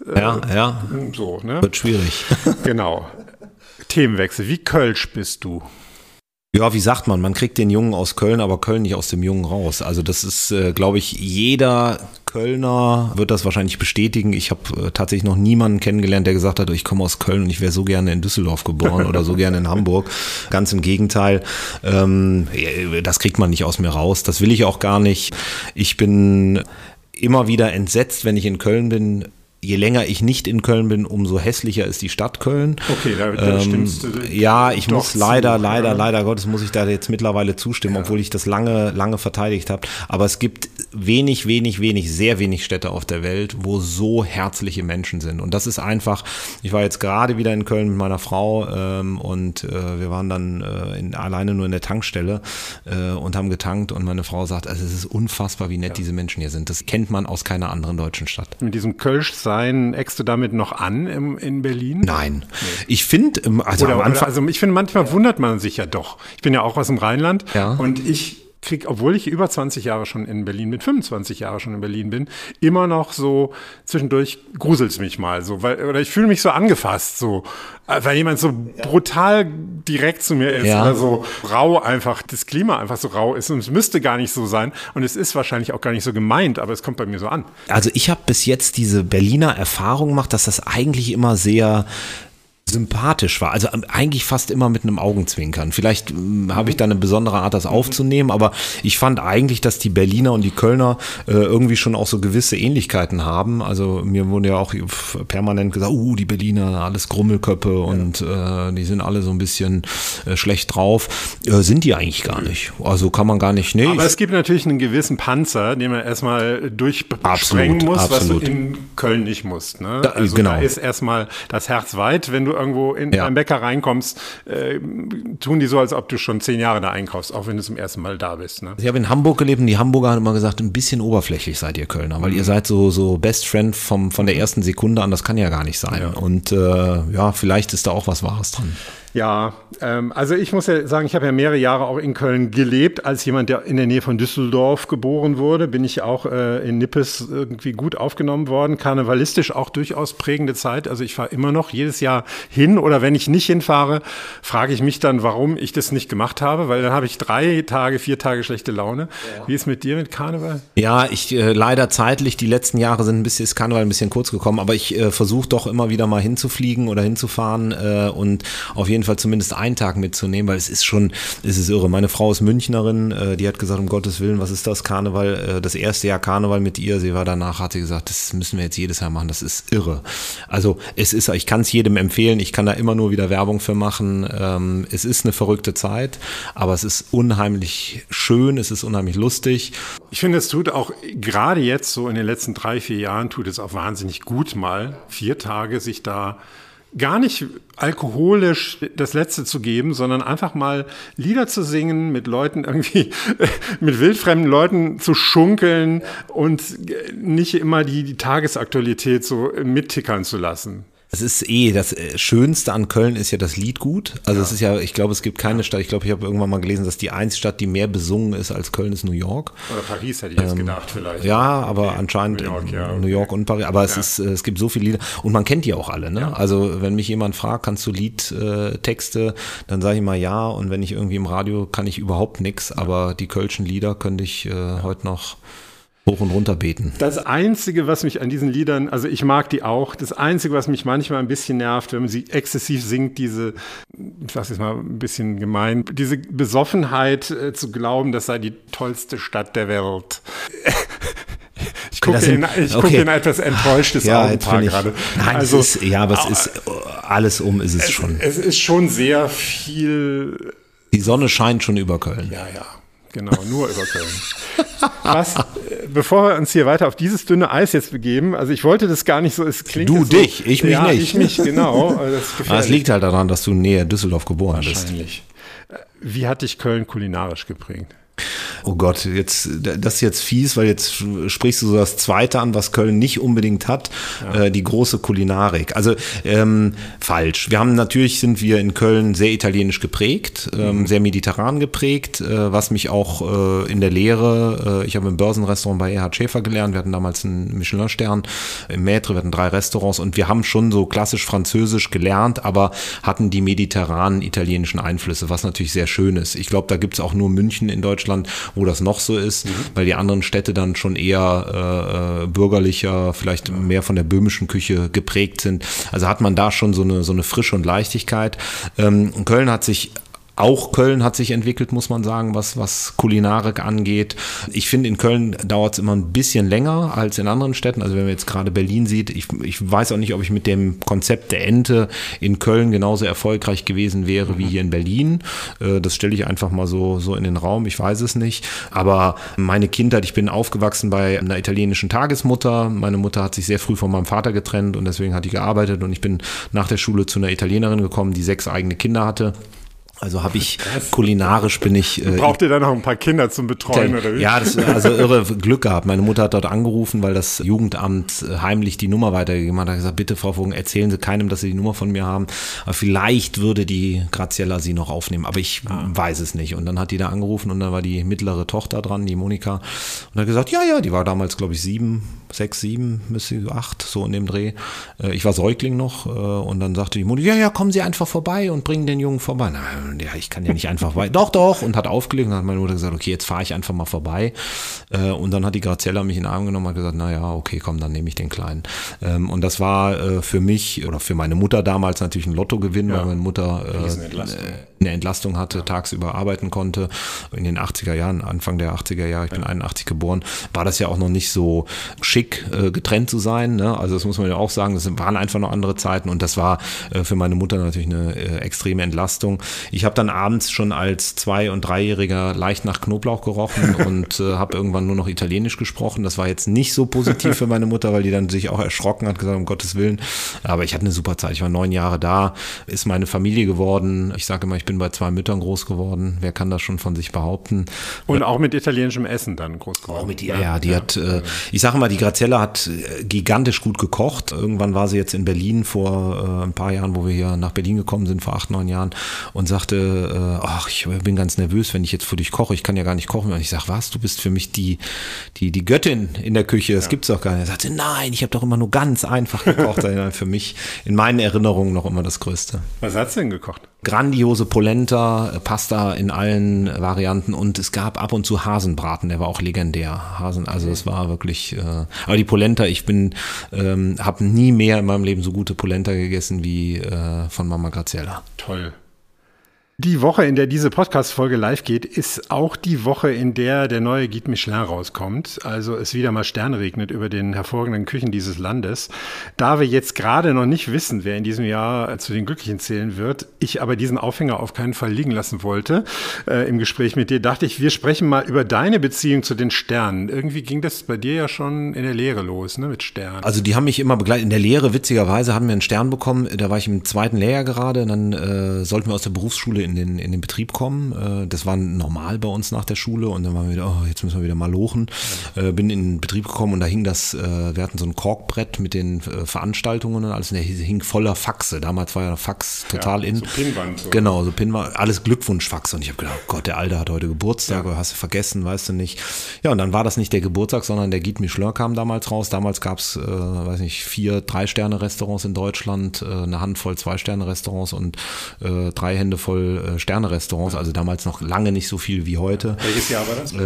so, ne? Wird schwierig. Genau. Themenwechsel. Wie kölsch bist du? Ja, wie sagt man kriegt den Jungen aus Köln, aber Köln nicht aus dem Jungen raus. Also das ist, glaube ich, jeder Kölner wird das wahrscheinlich bestätigen. Ich habe tatsächlich noch niemanden kennengelernt, der gesagt hat, ich komme aus Köln und ich wäre so gerne in Düsseldorf geboren oder so gerne in Hamburg. Ganz im Gegenteil, das kriegt man nicht aus mir raus. Das will ich auch gar nicht. Ich bin immer wieder entsetzt, wenn ich in Köln bin. Je länger ich nicht in Köln bin, umso hässlicher ist die Stadt Köln. Okay, da stimmst du. Ja, ich muss leider Gottes muss ich da jetzt mittlerweile zustimmen, obwohl ich das lange verteidigt habe. Aber es gibt sehr wenig Städte auf der Welt, wo so herzliche Menschen sind. Und das ist einfach, ich war jetzt gerade wieder in Köln mit meiner Frau und wir waren dann alleine nur in der Tankstelle und haben getankt und meine Frau sagt, also es ist unfassbar, wie nett diese Menschen hier sind. Das kennt man aus keiner anderen deutschen Stadt. Mit diesem Kölsch-Sein eckst du damit noch an in Berlin? Nein. Nee. Ich finde, ich finde, manchmal wundert man sich ja doch. Ich bin ja auch aus dem Rheinland und ich krieg, obwohl ich über 20 Jahre schon in Berlin bin, 25 Jahre schon in Berlin bin, immer noch so zwischendurch gruselt's mich mal so, oder ich fühle mich so angefasst, so, weil jemand so brutal direkt zu mir ist oder so rau einfach, das Klima einfach so rau ist und es müsste gar nicht so sein und es ist wahrscheinlich auch gar nicht so gemeint, aber es kommt bei mir so an. Also ich habe bis jetzt diese Berliner Erfahrung gemacht, dass das eigentlich immer sehr sympathisch war, also eigentlich fast immer mit einem Augenzwinkern. Vielleicht habe ich da eine besondere Art, das aufzunehmen, aber ich fand eigentlich, dass die Berliner und die Kölner irgendwie schon auch so gewisse Ähnlichkeiten haben. Also mir wurde ja auch permanent gesagt, die Berliner, alles Grummelköppe und die sind alle so ein bisschen schlecht drauf. Sind die eigentlich gar nicht. Also kann man gar nicht. Nee, aber es gibt natürlich einen gewissen Panzer, den man erstmal durchsprengen muss, was du in Köln nicht musst. Ne? Also da ist erstmal das Herz weit, wenn du irgendwo in einen Bäcker reinkommst, tun die so, als ob du schon 10 Jahre da einkaufst, auch wenn du zum ersten Mal da bist. Ne? Ich habe in Hamburg gelebt und die Hamburger haben immer gesagt, ein bisschen oberflächlich seid ihr Kölner, weil ihr seid so Best Friend von der ersten Sekunde an, das kann ja gar nicht sein. Ja. Und vielleicht ist da auch was Wahres dran. Ja, also ich muss ja sagen, ich habe ja mehrere Jahre auch in Köln gelebt. Als jemand, der in der Nähe von Düsseldorf geboren wurde, bin ich auch in Nippes irgendwie gut aufgenommen worden. Karnevalistisch auch durchaus prägende Zeit. Also ich fahre immer noch jedes Jahr hin oder wenn ich nicht hinfahre, frage ich mich dann, warum ich das nicht gemacht habe, weil dann habe ich 4 Tage schlechte Laune. Ja. Wie ist mit dir mit Karneval? Ja, ich leider zeitlich, die letzten Jahre ist Karneval ein bisschen kurz gekommen, aber ich versuche doch immer wieder mal hinzufliegen oder hinzufahren und auf jeden Fall zumindest einen Tag mitzunehmen, weil es ist irre. Meine Frau ist Münchnerin, die hat gesagt, um Gottes Willen, was ist das Karneval? Das erste Jahr Karneval mit ihr, hat sie gesagt, das müssen wir jetzt jedes Jahr machen, das ist irre. Also ich kann es jedem empfehlen, ich kann da immer nur wieder Werbung für machen. Es ist eine verrückte Zeit, aber es ist unheimlich schön, es ist unheimlich lustig. Ich finde, es tut auch gerade jetzt so in den letzten 3-4 Jahren tut es auch wahnsinnig gut mal 4 Tage sich da gar nicht alkoholisch das Letzte zu geben, sondern einfach mal Lieder zu singen, mit Leuten irgendwie, mit wildfremden Leuten zu schunkeln und nicht immer die Tagesaktualität so mittickern zu lassen. Es ist das Schönste an Köln ist ja das Liedgut. Also es ist ja, ich glaube, es gibt keine Stadt, ich habe irgendwann mal gelesen, dass die einzige Stadt, die mehr besungen ist als Köln, ist New York. Oder Paris hätte ich jetzt gedacht vielleicht. Ja, aber anscheinend New York und Paris. Aber es gibt so viele Lieder und man kennt die auch alle. Ne? Ja. Also wenn mich jemand fragt, kannst du Liedtexte, dann sage ich mal ja. Und wenn ich irgendwie im Radio kann ich überhaupt nichts, aber die kölschen Lieder könnte ich heute noch hoch und runter beten. Das Einzige, was mich an diesen Liedern, also ich mag die auch, das Einzige, was mich manchmal ein bisschen nervt, wenn man sie exzessiv singt, ich sag's jetzt mal ein bisschen gemein, diese Besoffenheit zu glauben, das sei die tollste Stadt der Welt. Ich gucke in ein etwas enttäuschtes Augenpaar gerade. Nein, also, es ist alles ist es schon. Es ist schon sehr viel. Die Sonne scheint schon über Köln. Ja. Genau, nur über Köln. Bevor wir uns hier weiter auf dieses dünne Eis jetzt begeben, also ich wollte das gar nicht so, es klingt du dich, so, ich mich nicht. Ich mich, genau. Das liegt halt daran, dass du näher Düsseldorf geboren bist. Wahrscheinlich. Wie hat dich Köln kulinarisch geprägt? Oh Gott, das ist jetzt fies, weil jetzt sprichst du so das Zweite an, was Köln nicht unbedingt hat, die große Kulinarik. Also falsch. Natürlich sind wir in Köln sehr italienisch geprägt, sehr mediterran geprägt, was mich auch in der Lehre, ich habe im Börsenrestaurant bei Erhard Schäfer gelernt, wir hatten damals einen Michelin-Stern im Maître, wir hatten 3 Restaurants und wir haben schon so klassisch französisch gelernt, aber hatten die mediterranen italienischen Einflüsse, was natürlich sehr schön ist. Ich glaube, da gibt es auch nur München in Deutschland, wo das noch so ist, weil die anderen Städte dann schon eher bürgerlicher, vielleicht mehr von der böhmischen Küche geprägt sind. Also hat man da schon so eine Frische und Leichtigkeit. Köln hat sich Auch Köln hat sich entwickelt, muss man sagen, was Kulinarik angeht. Ich finde, in Köln dauert es immer ein bisschen länger als in anderen Städten. Also wenn man jetzt gerade Berlin sieht, ich weiß auch nicht, ob ich mit dem Konzept der Ente in Köln genauso erfolgreich gewesen wäre wie hier in Berlin. Das stelle ich einfach mal so in den Raum. Ich weiß es nicht. Aber meine Kindheit, ich bin aufgewachsen bei einer italienischen Tagesmutter. Meine Mutter hat sich sehr früh von meinem Vater getrennt und deswegen hat die gearbeitet und ich bin nach der Schule zu einer Italienerin gekommen, die 6 eigene Kinder hatte. Also habe ich, kulinarisch bin ich... Braucht ihr da noch ein paar Kinder zum Betreuen, oder wie? Ja, das also irre Glück gehabt. Meine Mutter hat dort angerufen, weil das Jugendamt heimlich die Nummer weitergegeben hat. Er hat gesagt, bitte Frau Vogel, erzählen Sie keinem, dass Sie die Nummer von mir haben. Aber vielleicht würde die Graziella sie noch aufnehmen, aber ich weiß es nicht. Und dann hat die da angerufen und dann war die mittlere Tochter dran, die Monika. Und hat gesagt, ja, die war damals, glaube ich, 6, 7, 8, so in dem Dreh. Ich war Säugling noch und dann sagte die Mutter, ja, kommen Sie einfach vorbei und bringen den Jungen vorbei. Nein, ja, ich kann ja nicht einfach vorbei. Doch, und hat aufgelegt und dann hat meine Mutter gesagt, okay, jetzt fahre ich einfach mal vorbei. Und dann hat die Graziella mich in den Arm genommen und hat gesagt, naja, okay, komm, dann nehme ich den Kleinen. Und das war für mich oder für meine Mutter damals natürlich ein Lottogewinn, weil meine Mutter eine Entlastung hatte, tagsüber arbeiten konnte. In den 80er Jahren, Anfang der 80er Jahre, ich bin 81 geboren, war das ja auch noch nicht so schick, getrennt zu sein. Ne? Also das muss man ja auch sagen, das waren einfach noch andere Zeiten und das war für meine Mutter natürlich eine extreme Entlastung. Ich habe dann abends schon als 2- und 3-Jähriger leicht nach Knoblauch gerochen und habe irgendwann nur noch Italienisch gesprochen. Das war jetzt nicht so positiv für meine Mutter, weil die dann sich auch erschrocken hat, gesagt, um Gottes Willen. Aber ich hatte eine super Zeit. Ich war 9 Jahre da, ist meine Familie geworden. Ich sage immer, ich bin bei 2 Müttern groß geworden. Wer kann das schon von sich behaupten? Und auch mit italienischem Essen dann groß geworden. Auch mit ihr, ja. Die hat, ich sage mal, die Graziella hat gigantisch gut gekocht. Irgendwann war sie jetzt in Berlin vor ein paar Jahren, wo wir hier nach Berlin gekommen sind, vor 8, 9 Jahren und sagte, ach, ich bin ganz nervös, wenn ich jetzt für dich koche. Ich kann ja gar nicht kochen. Und ich sage, was? Du bist für mich die Göttin in der Küche. Das gibt's doch gar nicht. Er sagte, nein, ich habe doch immer nur ganz einfach gekocht. Für mich in meinen Erinnerungen noch immer das Größte. Was hat's denn gekocht? Grandiose Polenta, Pasta in allen Varianten und es gab ab und zu Hasenbraten, der war auch legendär. Also es war wirklich, aber die Polenta, ich habe nie mehr in meinem Leben so gute Polenta gegessen wie von Mama Graziella. Toll. Die Woche, in der diese Podcast-Folge live geht, ist auch die Woche, in der der neue Guide Michelin rauskommt. Also es wieder mal Sterne regnet über den hervorragenden Küchen dieses Landes. Da wir jetzt gerade noch nicht wissen, wer in diesem Jahr zu den Glücklichen zählen wird, ich aber diesen Aufhänger auf keinen Fall liegen lassen wollte, im Gespräch mit dir, dachte ich, wir sprechen mal über deine Beziehung zu den Sternen. Irgendwie ging das bei dir ja schon in der Lehre los, ne, mit Sternen. Also die haben mich immer begleitet. In der Lehre, witzigerweise, hatten wir einen Stern bekommen. Da war ich im 2. Lehrjahr gerade und dann sollten wir aus der Berufsschule in den Betrieb kommen. Das war normal bei uns nach der Schule und dann waren wir wieder, jetzt müssen wir wieder mal lochen. Bin in den Betrieb gekommen und da hing wir hatten so ein Korkbrett mit den Veranstaltungen und alles und der hing voller Faxe. Damals war ja Fax total in. So Pinnwand. So. Genau, so Pinnwand, alles Glückwunschfaxe und ich habe gedacht, oh Gott, der Alte hat heute Geburtstag oder hast du vergessen, weißt du nicht. Ja, und dann war das nicht der Geburtstag, sondern der Guide Michelin kam damals raus. Damals gab es, 4 3-Sterne-Restaurants in Deutschland, eine Handvoll 2-Sterne-Restaurants und 3 Hände voll Sterne-Restaurants, also damals noch lange nicht so viel wie heute. Welches Jahr war das?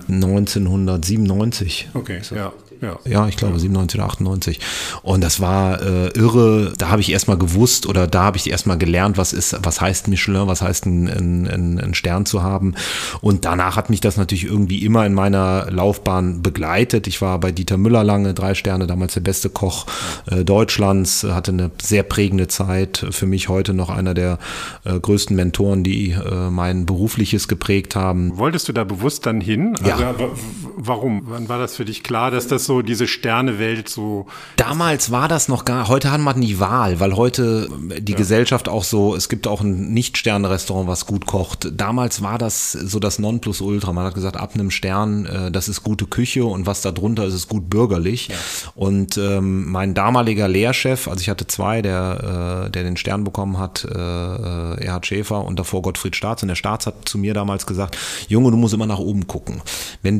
1997. Okay, ja. Ja, ich glaube 97 oder 98. Und das war irre. Da habe ich erstmal gewusst oder da habe ich erstmal gelernt, was heißt Michelin, was heißt ein Stern zu haben. Und danach hat mich das natürlich irgendwie immer in meiner Laufbahn begleitet. Ich war bei Dieter Müller lange, 3 Sterne, damals der beste Koch Deutschlands, hatte eine sehr prägende Zeit. Für mich heute noch einer der größten Mentoren, die mein Berufliches geprägt haben. Wolltest du da bewusst dann hin? Also, ja. Warum? Wann war das für dich klar, dass das so diese Sternewelt so... Damals war das noch gar, heute hat man die Wahl, weil heute die Gesellschaft auch so, es gibt auch ein Nicht-Sterne-Restaurant, was gut kocht. Damals war das so das Nonplusultra. Man hat gesagt, ab einem Stern, das ist gute Küche und was da drunter ist, ist gut bürgerlich. Ja. Und mein damaliger Lehrchef, also ich hatte 2, der den Stern bekommen hat, Erhard Schäfer und davor Gottfried Staats. Und der Staats hat zu mir damals gesagt, Junge, du musst immer nach oben gucken. Wenn du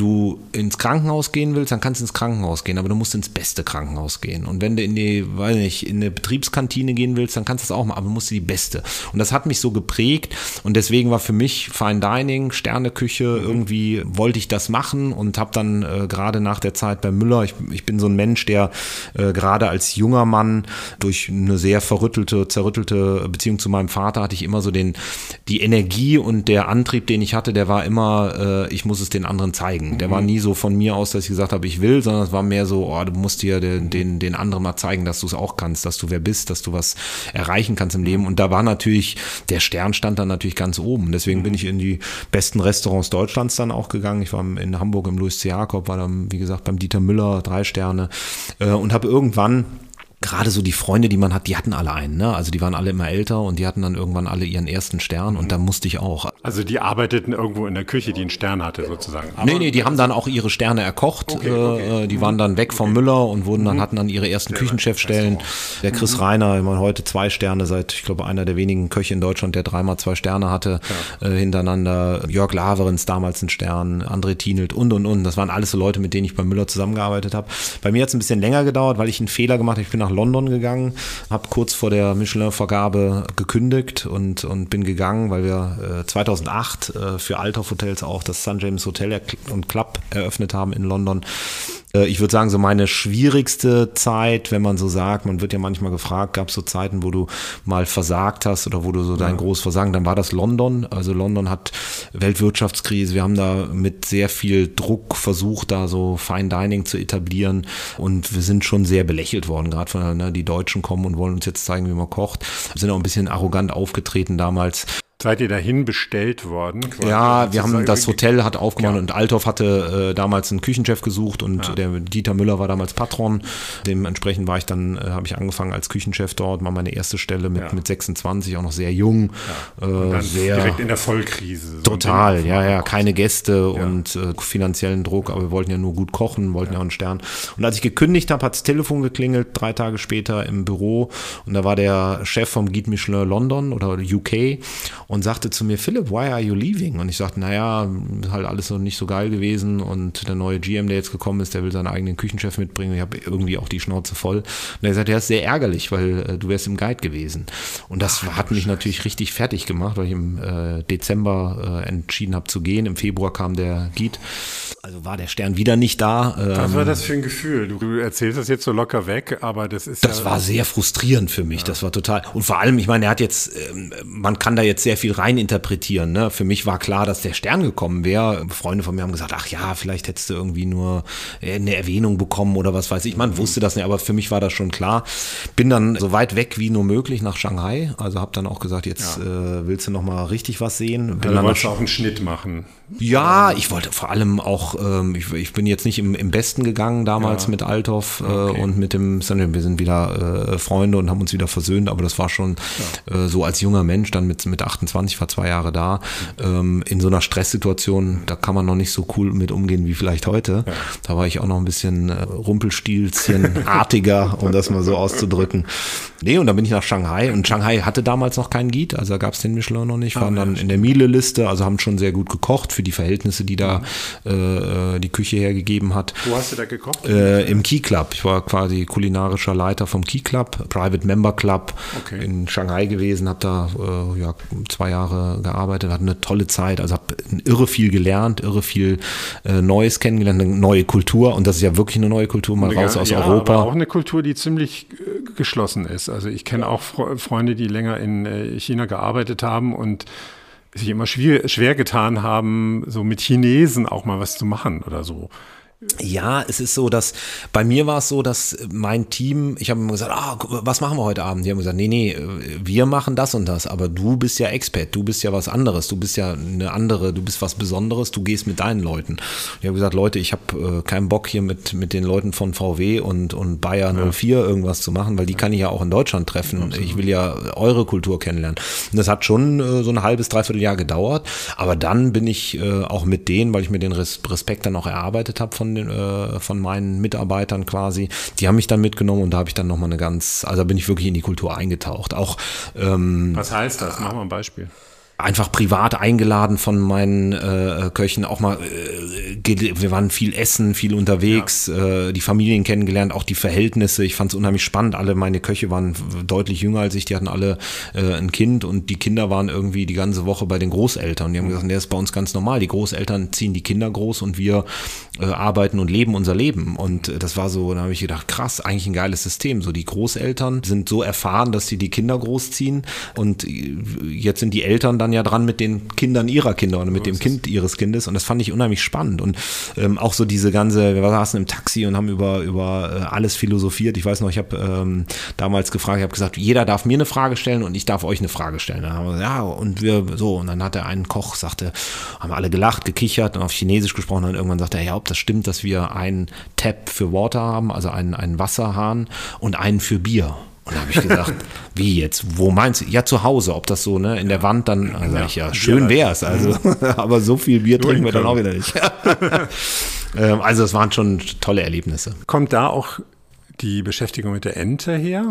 ins Krankenhaus gehen willst, dann kannst du ins Krankenhaus gehen, aber du musst ins beste Krankenhaus gehen. Und wenn du in eine Betriebskantine gehen willst, dann kannst du das auch machen, aber du musst die beste. Und das hat mich so geprägt und deswegen war für mich Fine Dining, Sterneküche, irgendwie wollte ich das machen und habe dann gerade nach der Zeit bei Müller, ich bin so ein Mensch, der gerade als junger Mann durch eine sehr zerrüttelte Beziehung zu meinem Vater hatte ich immer so die Energie und der Antrieb, den ich hatte, der war immer, ich muss es den anderen zeigen. Der war nie so von mir aus, dass ich gesagt habe, ich will, sondern es war mehr so, du musst dir den anderen mal zeigen, dass du es auch kannst, dass du wer bist, dass du was erreichen kannst im Leben. Und da war natürlich, der Stern stand dann natürlich ganz oben. Deswegen bin ich in die besten Restaurants Deutschlands dann auch gegangen. Ich war in Hamburg im Louis C. Jakob, war dann, wie gesagt, beim Dieter Müller, 3 Sterne und habe irgendwann gerade so die Freunde, die man hat, die hatten alle einen, ne? Also die waren alle immer älter und die hatten dann irgendwann alle ihren ersten Stern und da musste ich auch. Also die arbeiteten irgendwo in der Küche, die einen Stern hatte sozusagen. Aber Nee, die haben dann auch ihre Sterne erkocht. Okay. Die waren dann weg vom Müller und hatten dann ihre ersten Küchenchefstellen. Der Chris Reiner, ich meine, heute 2 Sterne, ich glaube einer der wenigen Köche in Deutschland, der 3-mal 2 Sterne hatte hintereinander. Jörg Laverenz, damals ein Stern, André Thienelt und. Das waren alles so Leute, mit denen ich bei Müller zusammengearbeitet habe. Bei mir hat es ein bisschen länger gedauert, weil ich einen Fehler gemacht habe. Ich bin nach London gegangen, habe kurz vor der Michelin-Vergabe gekündigt und bin gegangen, weil wir 2008 für Althoff Hotels auch das St. James Hotel und Club eröffnet haben in London. Ich würde sagen, so meine schwierigste Zeit, wenn man so sagt, man wird ja manchmal gefragt, gab es so Zeiten, wo du mal versagt hast oder wo du so dein großes Versagen, dann war das London. Also London hat Weltwirtschaftskrise, wir haben da mit sehr viel Druck versucht, da so Fine Dining zu etablieren und wir sind schon sehr belächelt worden, gerade von die Deutschen kommen und wollen uns jetzt zeigen, wie man kocht. Wir sind auch ein bisschen arrogant aufgetreten damals. Seid ihr dahin bestellt worden? Ja, wir haben das Hotel hat aufgemacht und Althoff hatte damals einen Küchenchef gesucht und der Dieter Müller war damals Patron. Dementsprechend war ich dann, habe ich angefangen als Küchenchef dort, war meine erste Stelle mit 26, auch noch sehr jung. Ja. Und dann sehr direkt in der Vollkrise. Total, ja, keine Gäste und finanziellen Druck, aber wir wollten ja nur gut kochen, wollten ja auch einen Stern. Und als ich gekündigt habe, hat das Telefon geklingelt, 3 Tage später im Büro und da war der Chef vom Guide Michelin London oder UK und sagte zu mir, Philipp, why are you leaving? Und ich sagte, naja, halt alles noch nicht so geil gewesen und der neue GM, der jetzt gekommen ist, der will seinen eigenen Küchenchef mitbringen. Ich habe irgendwie auch die Schnauze voll. Und er sagte, ja, ist sehr ärgerlich, weil du wärst im Guide gewesen. Und das hat mich natürlich richtig fertig gemacht, weil ich im Dezember entschieden habe zu gehen. Im Februar kam der Guide. Also war der Stern wieder nicht da. Was war das für ein Gefühl? Du erzählst das jetzt so locker weg, aber das war sehr frustrierend für mich. Ja. Das war total. Und vor allem, ich meine, er hat jetzt, man kann da jetzt sehr viel rein interpretieren. Ne? Für mich war klar, dass der Stern gekommen wäre. Freunde von mir haben gesagt, ach ja, vielleicht hättest du irgendwie nur eine Erwähnung bekommen oder was weiß ich. Man wusste das nicht, aber für mich war das schon klar. Bin dann so weit weg wie nur möglich nach Shanghai. Also habe dann auch gesagt, jetzt willst du noch mal richtig was sehen. Du wolltest auch einen Schnitt machen. Ja, ich wollte vor allem auch, ich bin jetzt nicht im Besten gegangen damals mit Althoff und mit dem, wir sind wieder Freunde und haben uns wieder versöhnt, aber das war schon so als junger Mensch, dann mit 28, war 2 Jahre da, in so einer Stresssituation, da kann man noch nicht so cool mit umgehen wie vielleicht heute. Ja. Da war ich auch noch ein bisschen Rumpelstilzchenartiger, um das mal so auszudrücken. Nee, und dann bin ich nach Shanghai und Shanghai hatte damals noch keinen Guide, also da gab es den Michelin noch nicht, waren dann in der Miele-Liste, also haben schon sehr gut gekocht für die Verhältnisse, die da die Küche hergegeben hat. Wo hast du da gekocht? Im Key Club. Ich war quasi kulinarischer Leiter vom Key Club, Private Member Club in Shanghai gewesen, habe da 2 Jahre gearbeitet, hatte eine tolle Zeit, also habe irre viel gelernt, irre viel Neues kennengelernt, eine neue Kultur und das ist ja wirklich eine neue Kultur, mal raus aus Europa. Aber auch eine Kultur, die ziemlich geschlossen ist. Also ich kenne auch Freunde, die länger in China gearbeitet haben und sich immer schwer getan haben, so mit Chinesen auch mal was zu machen oder so. Ja, es ist so, dass bei mir war es so, dass mein Team, ich habe immer gesagt, was machen wir heute Abend? Die haben gesagt, nee, wir machen das und das, aber du bist ja Expert, du bist ja was anderes, du bist ja du bist was Besonderes, du gehst mit deinen Leuten. Und ich habe gesagt, Leute, ich habe keinen Bock hier mit den Leuten von VW und Bayer 04 irgendwas zu machen, weil die kann ich ja auch in Deutschland treffen. Absolut. Ich will ja eure Kultur kennenlernen. Und das hat schon so ein halbes, dreiviertel Jahr gedauert, aber dann bin ich auch mit denen, weil ich mir den Respekt dann auch erarbeitet habe von meinen Mitarbeitern quasi, die haben mich dann mitgenommen und da habe ich dann nochmal also bin ich wirklich in die Kultur eingetaucht. Auch was heißt das? Mach mal ein Beispiel. einfach privat eingeladen von meinen Köchen, auch mal, wir waren viel essen, viel unterwegs, die Familien kennengelernt, auch die Verhältnisse. Ich fand es unheimlich spannend. Alle meine Köche waren deutlich jünger als ich, die hatten alle ein Kind und die Kinder waren irgendwie die ganze Woche bei den Großeltern. Die haben gesagt, das ist bei uns ganz normal. Die Großeltern ziehen die Kinder groß und wir arbeiten und leben unser Leben. Und das war so, da habe ich gedacht, krass, eigentlich ein geiles System. So die Großeltern sind so erfahren, dass sie die Kinder großziehen und jetzt sind die Eltern dann ja dran mit den Kindern ihrer Kinder oder mit dem Kind ihres Kindes und das fand ich unheimlich spannend und auch so diese ganze, wir saßen im Taxi und haben über alles philosophiert. Ich weiß noch, ich habe damals gefragt, ich habe gesagt, jeder darf mir eine Frage stellen und ich darf euch eine Frage stellen. Dann haben wir gesagt, ja, und wir so und dann hat der einen Koch, sagte, haben alle gelacht, gekichert und auf Chinesisch gesprochen und irgendwann sagte er, ja, ob das stimmt, dass wir einen Tap für Water haben, also einen Wasserhahn und einen für Bier. Und da habe ich gesagt, wie jetzt, wo meinst du? Ja, zu Hause, ob das so, ne, in der Wand dann, sage ich, ja, schön wär's, also, aber so viel Bier trinken wir dann auch wieder nicht. Also es waren schon tolle Erlebnisse. Kommt da auch die Beschäftigung mit der Ente her?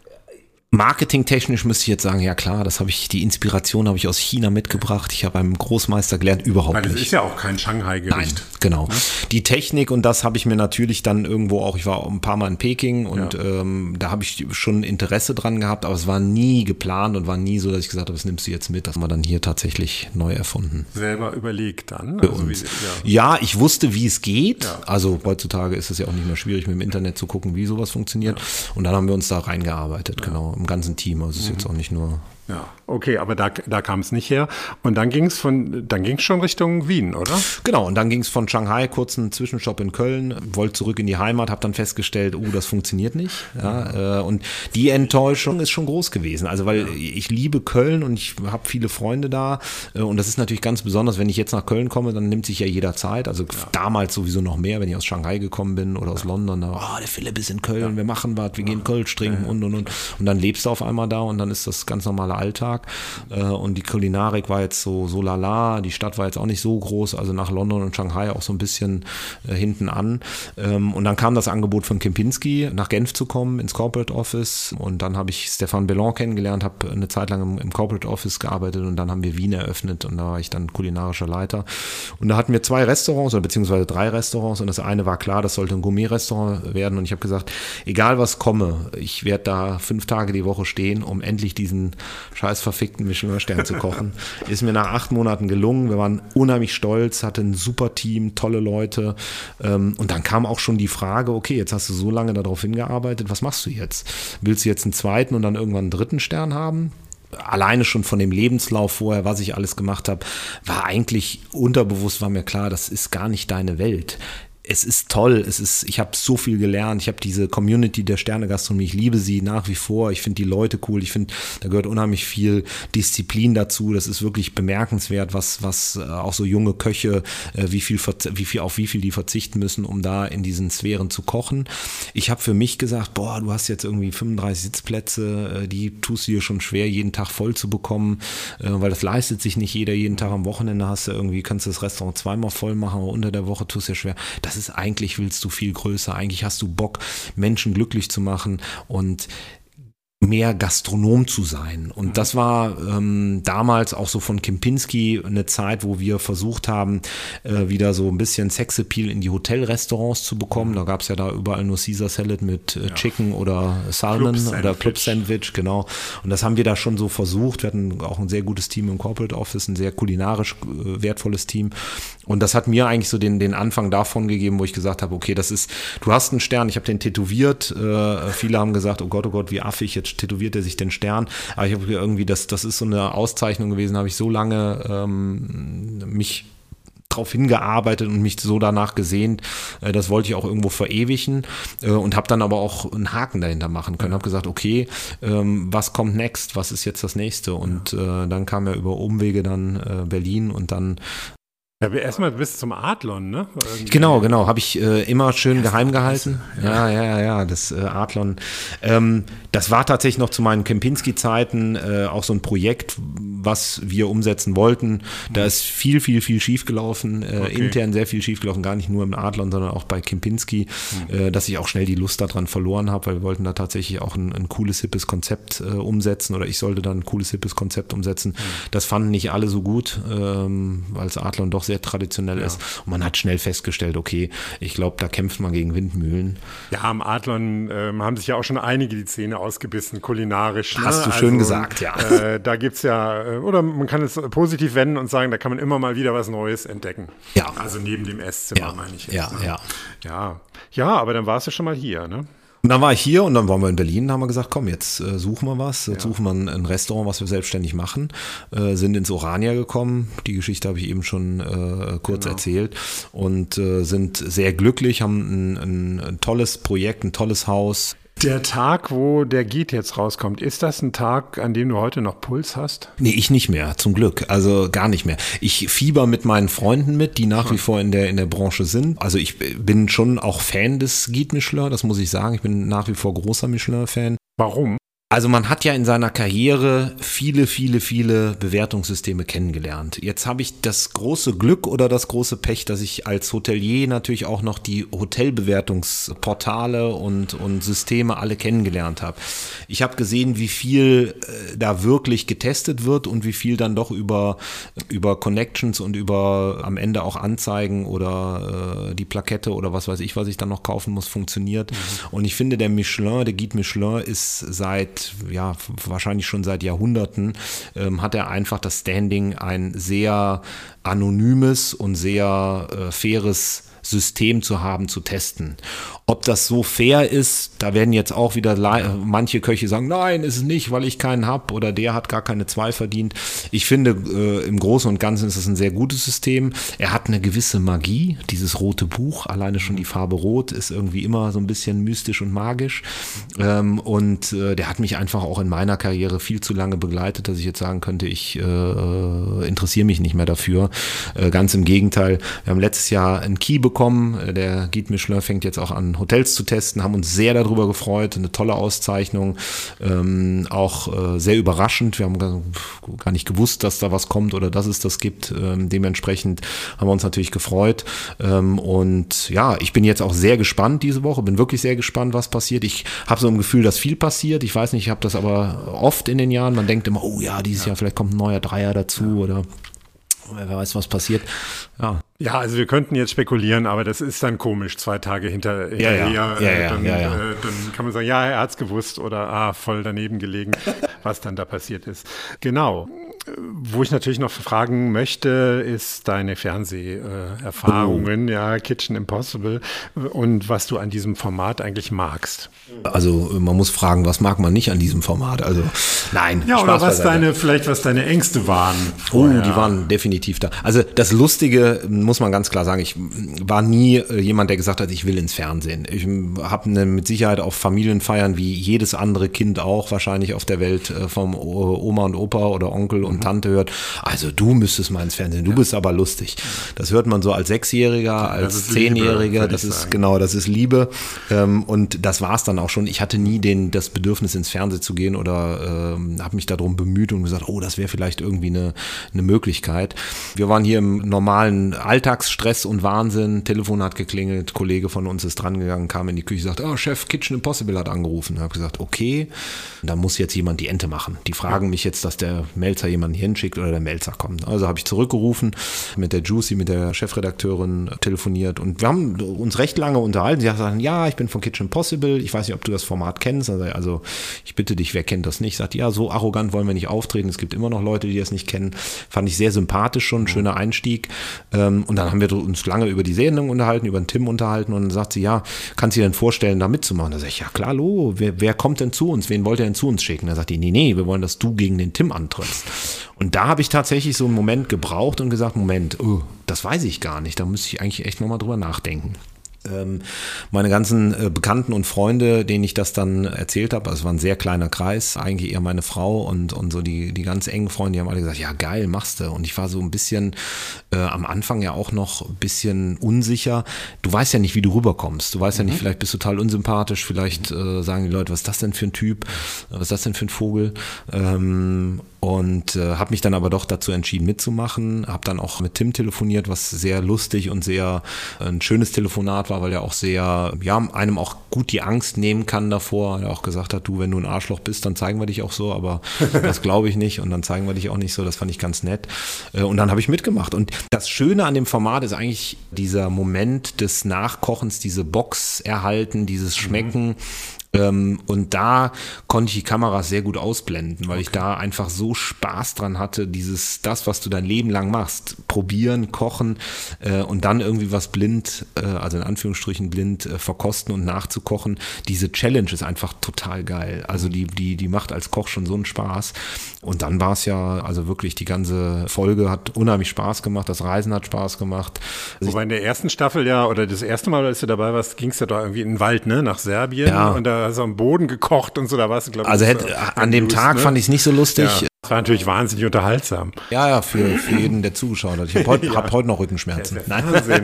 Marketingtechnisch müsste ich jetzt sagen, ja klar, die Inspiration habe ich aus China mitgebracht. Ich habe beim Großmeister gelernt, überhaupt nicht. Das ist ja auch kein Shanghai-Gericht. Nein, genau. Ne? Die Technik und das habe ich mir natürlich dann irgendwo auch, ich war ein paar Mal in Peking und da habe ich schon Interesse dran gehabt, aber es war nie geplant und war nie so, dass ich gesagt habe, das nimmst du jetzt mit. Das haben wir dann hier tatsächlich neu erfunden. Selber überlegt dann? Für uns. Ja, ich wusste, wie es geht. Ja. Also heutzutage ist es ja auch nicht mehr schwierig, mit dem Internet zu gucken, wie sowas funktioniert. Ja. Und dann haben wir uns da reingearbeitet, genau. Im ganzen Team, also es ist jetzt auch nicht nur... Ja, okay, aber da kam es nicht her. Und dann ging es schon Richtung Wien, oder? Genau, und dann ging es von Shanghai, kurzen Zwischenstopp in Köln, wollte zurück in die Heimat, habe dann festgestellt, das funktioniert nicht. Ja, und die Enttäuschung ist schon groß gewesen. Also weil ich liebe Köln und ich habe viele Freunde da. Und das ist natürlich ganz besonders, wenn ich jetzt nach Köln komme, dann nimmt sich ja jeder Zeit. Also damals sowieso noch mehr, wenn ich aus Shanghai gekommen bin oder aus London. Da, der Philipp ist in Köln, wir machen was, wir gehen Kölsch trinken und. Und dann lebst du auf einmal da und dann ist das ganz normale Alltag und die Kulinarik war jetzt so lala, die Stadt war jetzt auch nicht so groß, also nach London und Shanghai auch so ein bisschen hinten an und dann kam das Angebot von Kempinski, nach Genf zu kommen, ins Corporate Office und dann habe ich Stéphane Bellon kennengelernt, habe eine Zeit lang im Corporate Office gearbeitet und dann haben wir Wien eröffnet und da war ich dann kulinarischer Leiter und da hatten wir 2 Restaurants oder beziehungsweise 3 Restaurants und das eine war klar, das sollte ein Gourmet-Restaurant werden und ich habe gesagt, egal was komme, ich werde da 5 Tage die Woche stehen, um endlich diesen scheiß verfickten Michelin-Stern zu kochen. Ist mir nach 8 Monaten gelungen. Wir waren unheimlich stolz, hatte ein super Team, tolle Leute. Und dann kam auch schon die Frage, okay, jetzt hast du so lange darauf hingearbeitet, was machst du jetzt? Willst du jetzt einen 2. und dann irgendwann einen 3. Stern haben? Alleine schon von dem Lebenslauf vorher, was ich alles gemacht habe, war eigentlich unterbewusst, war mir klar, das ist gar nicht deine Welt. Es ist toll, ich habe so viel gelernt, ich habe diese Community der Sterne-Gastronomie, ich liebe sie nach wie vor, ich finde die Leute cool, ich finde, da gehört unheimlich viel Disziplin dazu, das ist wirklich bemerkenswert, was auch so junge Köche, auf wie viel die verzichten müssen, um da in diesen Sphären zu kochen. Ich habe für mich gesagt, du hast jetzt irgendwie 35 Sitzplätze, die tust du dir schon schwer, jeden Tag voll zu bekommen, weil das leistet sich nicht jeder, jeden Tag am Wochenende kannst du das Restaurant 2-mal voll machen, aber unter der Woche tust du dir schwer. Das ist eigentlich, willst du viel größer, eigentlich hast du Bock, Menschen glücklich zu machen und mehr Gastronom zu sein. Und das war damals auch so von Kempinski eine Zeit, wo wir versucht haben, wieder so ein bisschen Sexappeal in die Hotelrestaurants zu bekommen. Da gab es ja da überall nur Caesar Salad mit Chicken oder Salmon oder Club Sandwich, genau. Und das haben wir da schon so versucht. Wir hatten auch ein sehr gutes Team im Corporate Office, ein sehr kulinarisch wertvolles Team. Und das hat mir eigentlich so den Anfang davon gegeben, wo ich gesagt habe, okay, du hast einen Stern, ich habe den tätowiert. Viele haben gesagt, oh Gott, wie affig, jetzt tätowiert er sich den Stern. Aber ich habe irgendwie, das ist so eine Auszeichnung gewesen, habe ich so lange mich drauf hingearbeitet und mich so danach gesehnt, das wollte ich auch irgendwo verewigen und habe dann aber auch einen Haken dahinter machen können. Habe gesagt, okay, was kommt next? Was ist jetzt das nächste? Und dann kam ja über Umwege dann Berlin und dann erstmal bis zum Adlon, ne? Genau, habe ich immer schön geheim gehalten. Ja, das Adlon. Das war tatsächlich noch zu meinen Kempinski-Zeiten auch so ein Projekt, was wir umsetzen wollten. Da ist viel schief gelaufen, intern sehr viel schief gelaufen, gar nicht nur im Adlon, sondern auch bei Kempinski, dass ich auch schnell die Lust daran verloren habe, weil wir wollten da tatsächlich auch ein cooles, hippes Konzept umsetzen, oder ich sollte dann ein cooles, hippes Konzept umsetzen. Das fanden nicht alle so gut, weil das Adlon doch sehr traditionell ist. Und man hat schnell festgestellt, okay, ich glaube, da kämpft man gegen Windmühlen. Ja, am Adlon haben sich ja auch schon einige die Zähne ausgebissen, kulinarisch. Hast du schön gesagt, ja. Da gibt's ja, oder man kann es positiv wenden und sagen, da kann man immer mal wieder was Neues entdecken. Ja. Also neben dem Esszimmer, meine ich jetzt. Ja, aber dann warst du schon mal hier, ne? Und dann war ich hier und dann waren wir in Berlin und haben wir gesagt, komm, jetzt suchen wir was. Jetzt suchen wir ein Restaurant, was wir selbstständig machen. Sind ins Orania gekommen. Die Geschichte habe ich eben schon kurz erzählt. Und sind sehr glücklich, haben ein tolles Projekt, ein tolles Haus. Der Tag, wo der Giet jetzt rauskommt, ist das ein Tag, an dem du heute noch Puls hast? Nee, ich nicht mehr, zum Glück. Also gar nicht mehr. Ich fieber mit meinen Freunden mit, die nach wie vor in der Branche sind. Also ich bin schon auch Fan des Guide Michelin, das muss ich sagen. Ich bin nach wie vor großer Michelin-Fan. Warum? Also man hat ja in seiner Karriere viele Bewertungssysteme kennengelernt. Jetzt habe ich das große Glück oder das große Pech, dass ich als Hotelier natürlich auch noch die Hotelbewertungsportale und Systeme alle kennengelernt habe. Ich habe gesehen, wie viel da wirklich getestet wird und wie viel dann doch über Connections und über am Ende auch Anzeigen oder die Plakette oder was weiß ich, was ich dann noch kaufen muss, funktioniert. Und ich finde, der Guide Michelin ist wahrscheinlich schon seit Jahrhunderten, hat er einfach das Standing, ein sehr anonymes und sehr faires System zu haben, zu testen. Ob das so fair ist, da werden jetzt auch wieder manche Köche sagen, nein, ist es nicht, weil ich keinen habe oder der hat gar keine 2 verdient. Ich finde, im Großen und Ganzen ist es ein sehr gutes System. Er hat eine gewisse Magie, dieses rote Buch, alleine schon die Farbe Rot ist irgendwie immer so ein bisschen mystisch und magisch. Und der hat mich einfach auch in meiner Karriere viel zu lange begleitet, dass ich jetzt sagen könnte, ich interessiere mich nicht mehr dafür. Ganz im Gegenteil, wir haben letztes Jahr einen Key bekommen. Der Guide Michelin fängt jetzt auch an, Hotels zu testen, haben uns sehr darüber gefreut. Eine tolle Auszeichnung, auch sehr überraschend. Wir haben gar nicht gewusst, dass da was kommt oder dass es das gibt. Dementsprechend haben wir uns natürlich gefreut. Und ja, ich bin jetzt auch sehr gespannt diese Woche, bin wirklich sehr gespannt, was passiert. Ich habe so ein Gefühl, dass viel passiert. Ich weiß nicht, ich habe das aber oft in den Jahren. Man denkt immer, oh ja, dieses Jahr vielleicht kommt ein neuer Dreier dazu oder wer weiß, was passiert. Ja, also wir könnten jetzt spekulieren, aber das ist dann komisch, 2 Tage hinterher. Dann kann man sagen, ja, er hat's gewusst oder voll daneben gelegen, was dann da passiert ist. Genau. Wo ich natürlich noch fragen möchte, ist deine Fernseherfahrungen, Kitchen Impossible, und was du an diesem Format eigentlich magst. Also man muss fragen, was mag man nicht an diesem Format? Also nein. Ja, oder was deine Ängste waren. Die waren definitiv da. Also das Lustige, muss man ganz klar sagen, ich war nie jemand, der gesagt hat, ich will ins Fernsehen. Ich habe mit Sicherheit auf Familienfeiern, wie jedes andere Kind auch wahrscheinlich auf der Welt, vom Oma und Opa oder Onkel und Tante hört, also du müsstest mal ins Fernsehen, du bist aber lustig. Das hört man so als 6-Jähriger, als 10-Jähriger, das ist Liebe. Und das war es dann auch schon. Ich hatte nie das Bedürfnis, ins Fernsehen zu gehen oder habe mich darum bemüht und gesagt, das wäre vielleicht irgendwie eine Möglichkeit. Wir waren hier im normalen Alltagsstress und Wahnsinn. Telefon hat geklingelt, Kollege von uns ist dran gegangen, kam in die Küche, sagt, Chef, Kitchen Impossible hat angerufen. Ich habe gesagt, okay, da muss jetzt jemand die Ente machen. Die fragen mich jetzt, dass der Melzer jemanden hier hinschickt oder der Melzer kommt. Also habe ich zurückgerufen, mit der Juicy, mit der Chefredakteurin telefoniert und wir haben uns recht lange unterhalten. Sie hat gesagt, ja, ich bin von Kitchen Impossible, ich weiß nicht, ob du das Format kennst. Also ich bitte dich, wer kennt das nicht? Sagt, ja, so arrogant wollen wir nicht auftreten. Es gibt immer noch Leute, die das nicht kennen. Fand ich sehr sympathisch schon, schöner Einstieg. Und dann haben wir uns lange über die Sendung unterhalten, über den Tim unterhalten und dann sagt sie, ja, kannst du dir denn vorstellen, da mitzumachen? Da sag ich, ja klar, wer kommt denn zu uns? Wen wollt ihr denn zu uns schicken? Da sagt die, nee, wir wollen, dass du gegen den Tim antrittst. Und da habe ich tatsächlich so einen Moment gebraucht und gesagt, Moment, das weiß ich gar nicht, da müsste ich eigentlich echt nochmal drüber nachdenken. Meine ganzen Bekannten und Freunde, denen ich das dann erzählt habe, also es war ein sehr kleiner Kreis, eigentlich eher meine Frau und so die ganz engen Freunde, die haben alle gesagt, ja geil, machst du. Und ich war so ein bisschen am Anfang ja auch noch ein bisschen unsicher. Du weißt ja nicht, wie du rüberkommst. Du weißt ja nicht, vielleicht bist du total unsympathisch, vielleicht sagen die Leute, was ist das denn für ein Typ, was ist das denn für ein Vogel? Und habe mich dann aber doch dazu entschieden mitzumachen, habe dann auch mit Tim telefoniert, was sehr lustig und sehr ein schönes Telefonat war, weil er auch sehr, ja, einem auch gut die Angst nehmen kann davor. Er auch gesagt hat, du, wenn du ein Arschloch bist, dann zeigen wir dich auch so, aber das glaube ich nicht und dann zeigen wir dich auch nicht so, das fand ich ganz nett. Und dann habe ich mitgemacht und das Schöne an dem Format ist eigentlich dieser Moment des Nachkochens, diese Box erhalten, dieses Schmecken. Und da konnte ich die Kameras sehr gut ausblenden, weil ich da einfach so Spaß dran hatte, das, was du dein Leben lang machst, probieren, kochen und dann irgendwie was blind, also in Anführungsstrichen blind verkosten und nachzukochen. Diese Challenge ist einfach total geil. Also die macht als Koch schon so einen Spaß. Und dann war es ja, also wirklich die ganze Folge hat unheimlich Spaß gemacht, das Reisen hat Spaß gemacht. Wobei in der ersten Staffel ja, oder das erste Mal, als du dabei warst, ging es ja da irgendwie in den Wald, ne, nach Serbien und da hast du am Boden gekocht und so, da warst du, glaube ich. Also an dem Tag, ne? Fand ich es nicht so lustig. Ja. Das war natürlich wahnsinnig unterhaltsam. Ja, für jeden, der zugeschaut hat. Ich habe hab heute noch Rückenschmerzen. Nein.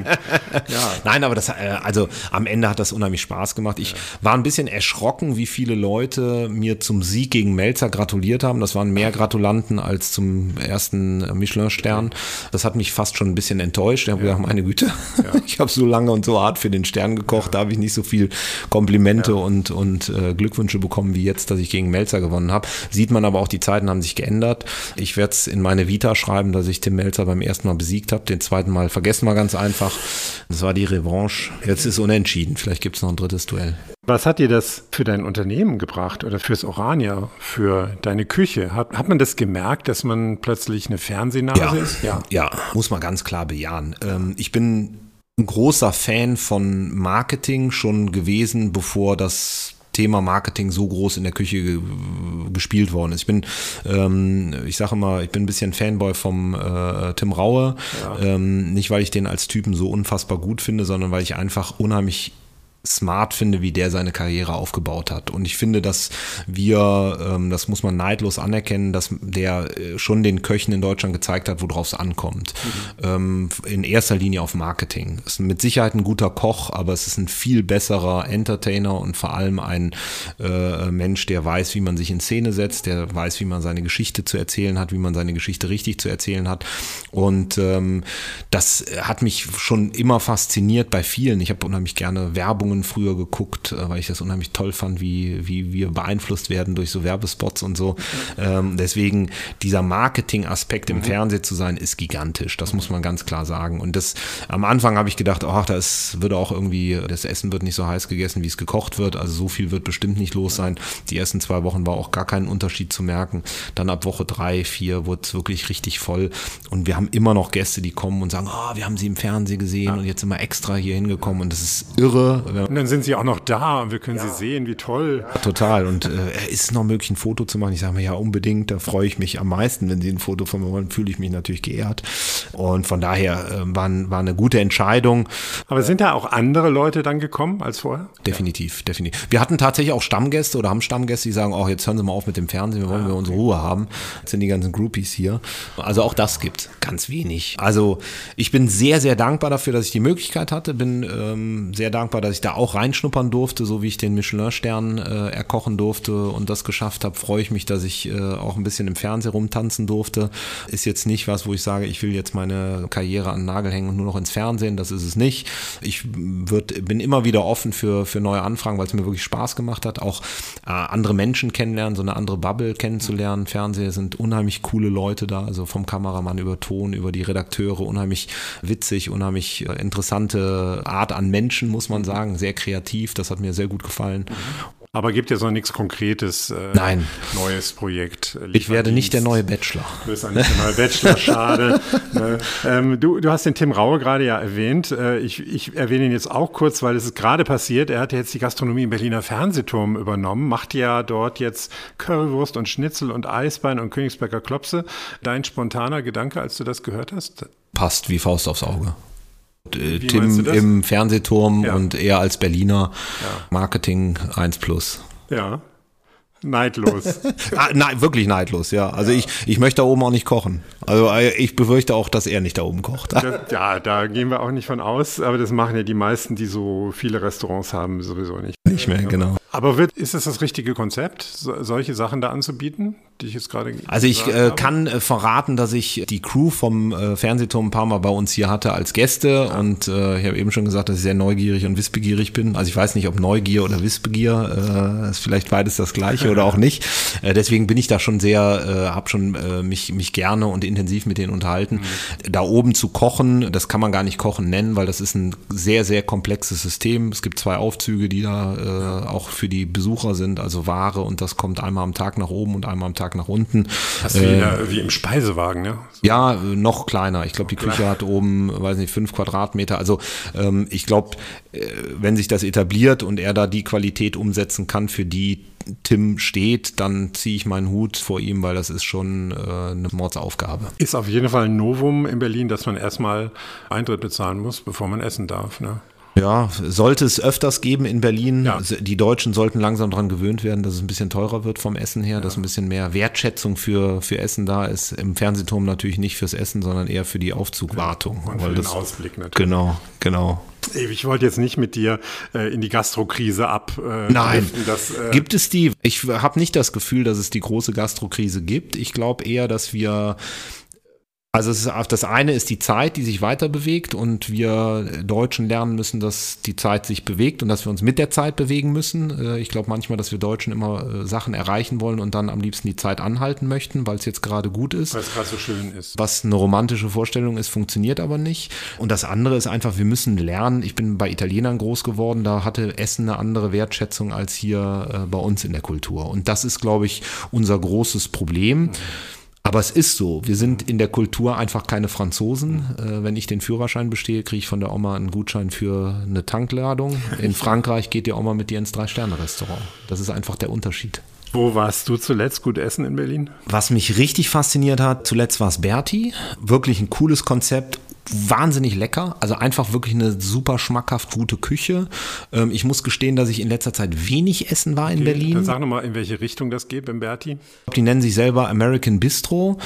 Nein, aber also am Ende hat das unheimlich Spaß gemacht. Ich war ein bisschen erschrocken, wie viele Leute mir zum Sieg gegen Melzer gratuliert haben. Das waren mehr Gratulanten als zum ersten Michelin-Stern. Das hat mich fast schon ein bisschen enttäuscht. Ich habe gedacht, meine Güte, ich habe so lange und so hart für den Stern gekocht, da habe ich nicht so viel Komplimente und Glückwünsche bekommen wie jetzt, dass ich gegen Melzer gewonnen habe. Sieht man aber auch, die Zeiten haben sich geändert. Ich werde es in meine Vita schreiben, dass ich Tim Melzer beim ersten Mal besiegt habe. Den zweiten Mal vergessen wir ganz einfach. Das war die Revanche. Jetzt ist unentschieden. Vielleicht gibt es noch ein drittes Duell. Was hat dir das für dein Unternehmen gebracht oder fürs Orania, für deine Küche? Hat man das gemerkt, dass man plötzlich eine Fernsehnase ist? Ja, muss man ganz klar bejahen. Ich bin ein großer Fan von Marketing schon gewesen, bevor das Thema Marketing so groß in der Küche gespielt worden ist. Ich sage immer, ich bin ein bisschen Fanboy vom Tim Raue. Nicht, weil ich den als Typen so unfassbar gut finde, sondern weil ich einfach unheimlich smart finde, wie der seine Karriere aufgebaut hat. Und ich finde, dass wir, das muss man neidlos anerkennen, dass der schon den Köchen in Deutschland gezeigt hat, worauf es ankommt. In erster Linie auf Marketing. Ist mit Sicherheit ein guter Koch, aber es ist ein viel besserer Entertainer und vor allem ein Mensch, der weiß, wie man sich in Szene setzt, der weiß, wie man seine Geschichte zu erzählen hat, wie man seine Geschichte richtig zu erzählen hat. Und das hat mich schon immer fasziniert bei vielen. Ich habe unheimlich gerne Werbungen früher geguckt, weil ich das unheimlich toll fand, wie wir beeinflusst werden durch so Werbespots und so. Deswegen dieser Marketing-Aspekt im Fernsehen zu sein, ist gigantisch. Das muss man ganz klar sagen. Und das am Anfang habe ich gedacht, das Essen wird nicht so heiß gegessen, wie es gekocht wird. Also so viel wird bestimmt nicht los sein. Die ersten 2 Wochen war auch gar kein Unterschied zu merken. Dann ab Woche 3, 4 wurde es wirklich richtig voll. Und wir haben immer noch Gäste, die kommen und sagen, wir haben sie im Fernsehen gesehen und jetzt sind wir extra hier hingekommen. Und das ist irre. Und dann sind sie auch noch da und wir können sie sehen, wie toll. Ja, total. Und ist es noch möglich, ein Foto zu machen? Ich sage mir, ja, unbedingt. Da freue ich mich am meisten, wenn sie ein Foto von mir wollen, fühle ich mich natürlich geehrt. Und von daher war eine gute Entscheidung. Aber sind da auch andere Leute dann gekommen als vorher? Definitiv. Wir hatten tatsächlich auch Stammgäste oder haben Stammgäste, die sagen, jetzt hören Sie mal auf mit dem Fernsehen, wir wollen unsere Ruhe haben. Jetzt sind die ganzen Groupies hier. Also auch das gibt ganz wenig. Also ich bin sehr, sehr dankbar dafür, dass ich die Möglichkeit hatte. Bin sehr dankbar, dass ich da auch reinschnuppern durfte, so wie ich den Michelin-Stern erkochen durfte und das geschafft habe. Freue ich mich, dass ich auch ein bisschen im Fernsehen rumtanzen durfte. Ist jetzt nicht was, wo ich sage, ich will jetzt meine Karriere an den Nagel hängen und nur noch ins Fernsehen. Das ist es nicht. Ich bin immer wieder offen für neue Anfragen, weil es mir wirklich Spaß gemacht hat, auch andere Menschen kennenlernen, so eine andere Bubble kennenzulernen. Fernseher sind unheimlich coole Leute da, also vom Kameramann über Ton, über die Redakteure, unheimlich witzig, unheimlich interessante Art an Menschen, muss man sagen, sehr kreativ, das hat mir sehr gut gefallen. Aber gibt ja so nichts Konkretes, Nein. Neues Projekt. Ich werde nicht der neue Bachelor. Du bist nicht der neue Bachelor, schade. Du hast den Tim Raue gerade ja erwähnt. Ich erwähne ihn jetzt auch kurz, weil es ist gerade passiert. Er hat ja jetzt die Gastronomie im Berliner Fernsehturm übernommen, macht ja dort jetzt Currywurst und Schnitzel und Eisbein und Königsberger Klopse. Dein spontaner Gedanke, als du das gehört hast? Passt wie Faust aufs Auge. Tim im Fernsehturm Ja. und er als Berliner Marketing 1+. Ja, neidlos. Nein, wirklich neidlos, ja. Also ich möchte da oben auch nicht kochen. Also ich befürchte auch, dass er nicht da oben kocht. Ja, da gehen wir auch nicht von aus, aber das machen ja die meisten, die so viele Restaurants haben, sowieso nicht. Nicht mehr, genau. Aber ist es das richtige Konzept, solche Sachen da anzubieten, die ich jetzt gerade Also ich gesagt habe? kann verraten, dass ich die Crew vom Fernsehturm ein paar Mal bei uns hier hatte als Gäste und ich habe eben schon gesagt, dass ich sehr neugierig und wissbegierig bin. Also ich weiß nicht, ob Neugier oder Wissbegier ist vielleicht beides das Gleiche oder auch nicht. Deswegen bin ich da schon sehr, habe schon mich gerne und intensiv mit denen unterhalten. Da oben zu kochen, das kann man gar nicht Kochen nennen, weil das ist ein sehr, sehr komplexes System. Es gibt 2 Aufzüge, die da auch für die Besucher sind, also Ware, und das kommt einmal am Tag nach oben und einmal am Tag nach unten. Das ist wie im Speisewagen, ne? So. Ja, noch kleiner. Ich glaube, die Küche hat oben, weiß nicht, 5 Quadratmeter. Also ich glaube, wenn sich das etabliert und er da die Qualität umsetzen kann, für die Tim steht, dann ziehe ich meinen Hut vor ihm, weil das ist schon eine Mordsaufgabe. Ist auf jeden Fall ein Novum in Berlin, dass man erstmal Eintritt bezahlen muss, bevor man essen darf, ne? Ja, sollte es öfters geben in Berlin. Ja. Die Deutschen sollten langsam daran gewöhnt werden, dass es ein bisschen teurer wird vom Essen her, dass ein bisschen mehr Wertschätzung für Essen da ist. Im Fernsehturm natürlich nicht fürs Essen, sondern eher für die Aufzugwartung. Und für den Ausblick natürlich. Genau. Ich wollte jetzt nicht mit dir in die Gastrokrise Nein, driften, gibt es die? Ich habe nicht das Gefühl, dass es die große Gastrokrise gibt. Ich glaube eher, dass wir... Also das eine ist die Zeit, die sich weiter bewegt, und wir Deutschen lernen müssen, dass die Zeit sich bewegt und dass wir uns mit der Zeit bewegen müssen. Ich glaube manchmal, dass wir Deutschen immer Sachen erreichen wollen und dann am liebsten die Zeit anhalten möchten, weil es jetzt gerade gut ist. weil es gerade so schön ist. Was eine romantische Vorstellung ist, funktioniert aber nicht. Und das andere ist einfach, wir müssen lernen. Ich bin bei Italienern groß geworden, da hatte Essen eine andere Wertschätzung als hier bei uns in der Kultur. Und das ist, glaube ich, unser großes Problem. Aber es ist so, wir sind in der Kultur einfach keine Franzosen. Wenn ich den Führerschein bestehe, kriege ich von der Oma einen Gutschein für eine Tankladung. In Frankreich geht die Oma mit dir ins 3-Sterne-Restaurant. Das ist einfach der Unterschied. Wo warst du zuletzt gut essen in Berlin? Was mich richtig fasziniert hat, zuletzt war es Berti. Wirklich ein cooles Konzept. Wahnsinnig lecker, also einfach wirklich eine super schmackhaft gute Küche. Ich muss gestehen, dass ich in letzter Zeit wenig essen war in Berlin. Dann sag nochmal, in welche Richtung das geht beim Berti. Die nennen sich selber American Bistro.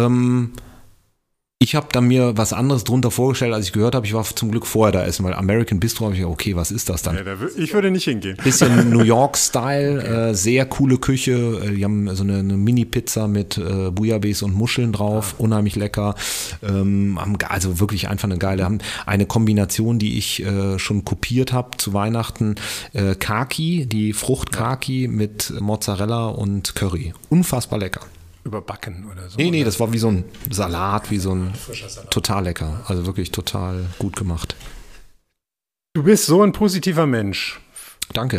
Ich habe da mir was anderes drunter vorgestellt, als ich gehört habe. Ich war zum Glück vorher da essen, weil American Bistro habe ich gedacht, okay, was ist das dann? Ja, ich würde nicht hingehen. Bisschen New York-Style, sehr coole Küche. Die haben so eine Mini-Pizza mit Bouillabaisse und Muscheln drauf, unheimlich lecker. Haben also wirklich einfach eine geile, haben eine Kombination, die ich schon kopiert habe zu Weihnachten. Kaki, die Frucht Kaki mit Mozzarella und Curry. Unfassbar lecker. Überbacken oder so. Nee, das war wie so ein Salat, wie so ein total lecker. Also wirklich total gut gemacht. Du bist so ein positiver Mensch. Danke.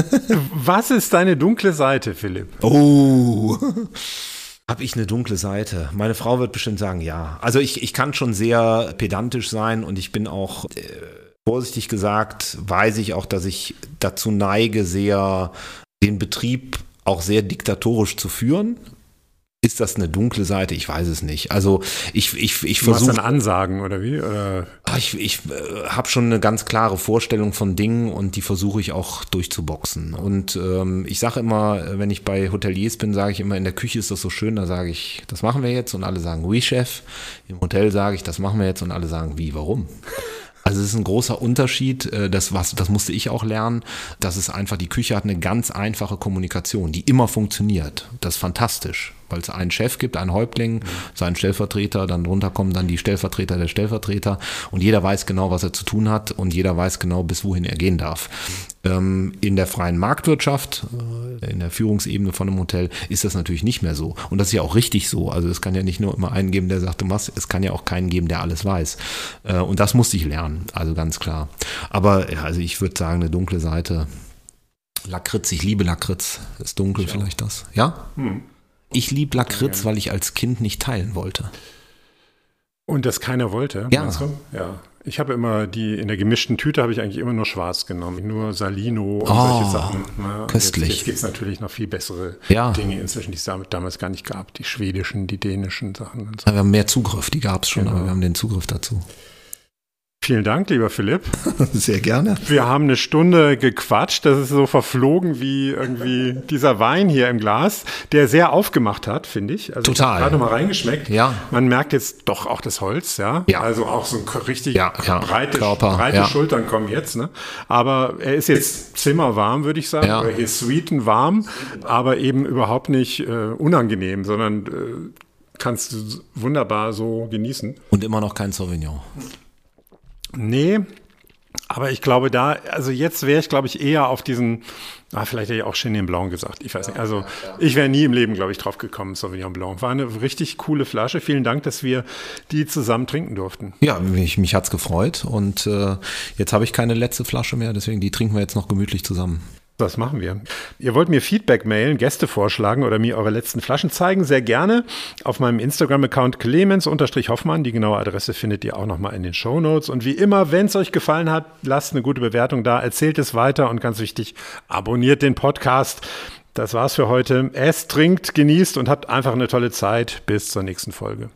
Was ist deine dunkle Seite, Philipp? Oh, habe ich eine dunkle Seite? Meine Frau wird bestimmt sagen, ja. Also ich kann schon sehr pedantisch sein und ich bin auch, vorsichtig gesagt, weiß ich auch, dass ich dazu neige, sehr den Betrieb auch sehr diktatorisch zu führen. Ist das eine dunkle Seite? Ich weiß es nicht. Also ich Du machst dann Ansagen oder wie? Oder? Ich habe schon eine ganz klare Vorstellung von Dingen und die versuche ich auch durchzuboxen. Und ich sage immer, wenn ich bei Hoteliers bin, sage ich immer, in der Küche ist das so schön, da sage ich, das machen wir jetzt und alle sagen, oui, Chef. Im Hotel sage ich, das machen wir jetzt und alle sagen, wie, warum? Also es ist ein großer Unterschied, das musste ich auch lernen, dass es einfach, die Küche hat eine ganz einfache Kommunikation, die immer funktioniert. Das ist fantastisch, weil es einen Chef gibt, einen Häuptling, seinen Stellvertreter, dann drunter kommen dann die Stellvertreter der Stellvertreter und jeder weiß genau, was er zu tun hat und jeder weiß genau, bis wohin er gehen darf. In der freien Marktwirtschaft, in der Führungsebene von einem Hotel, ist das natürlich nicht mehr so. Und das ist ja auch richtig so. Also es kann ja nicht nur immer einen geben, der sagt, du machst, es kann ja auch keinen geben, der alles weiß. Und das musste ich lernen, also ganz klar. Aber ja, also ich würde sagen, eine dunkle Seite. Lakritz, ich liebe Lakritz. Ist dunkel vielleicht das? Ja? Ich liebe Lakritz, weil ich als Kind nicht teilen wollte. Und das keiner wollte? Ja. Meinst du? Ja. Ich habe immer in der gemischten Tüte habe ich eigentlich immer nur schwarz genommen. Nur Salino und solche Sachen. Ja, köstlich. Jetzt gibt es natürlich noch viel bessere Dinge inzwischen, die es damals gar nicht gab. Die schwedischen, die dänischen Sachen. Und so. Wir haben mehr Zugriff, die gab es schon, aber wir haben den Zugriff dazu. Vielen Dank, lieber Philipp. Sehr gerne. Wir haben eine Stunde gequatscht. Das ist so verflogen wie irgendwie dieser Wein hier im Glas, der sehr aufgemacht hat, finde ich. Also total. Ich habe gerade noch mal reingeschmeckt. Ja. Man merkt jetzt doch auch das Holz, ja. Also auch so ein richtig breite Schultern kommen jetzt, ne? Aber er ist jetzt zimmerwarm, würde ich sagen. Oder hier sweeten warm, aber eben überhaupt nicht unangenehm, sondern kannst du wunderbar so genießen. Und immer noch kein Sauvignon. Nee, aber ich glaube also jetzt wäre ich, glaube ich, eher auf diesen, vielleicht hätte ich auch Chenin Blanc gesagt, ich weiß nicht. Also ich wäre nie im Leben, glaube ich, drauf gekommen, Sauvignon Blanc. War eine richtig coole Flasche. Vielen Dank, dass wir die zusammen trinken durften. Ja, mich hat's gefreut und jetzt habe ich keine letzte Flasche mehr, deswegen die trinken wir jetzt noch gemütlich zusammen. Das machen wir. Ihr wollt mir Feedback mailen, Gäste vorschlagen oder mir eure letzten Flaschen zeigen, sehr gerne auf meinem Instagram-Account Clemens_Hoffmann. Die genaue Adresse findet ihr auch nochmal in den Shownotes. Und wie immer, wenn es euch gefallen hat, lasst eine gute Bewertung da, erzählt es weiter und ganz wichtig, abonniert den Podcast. Das war's für heute. Esst, trinkt, genießt und habt einfach eine tolle Zeit. Bis zur nächsten Folge.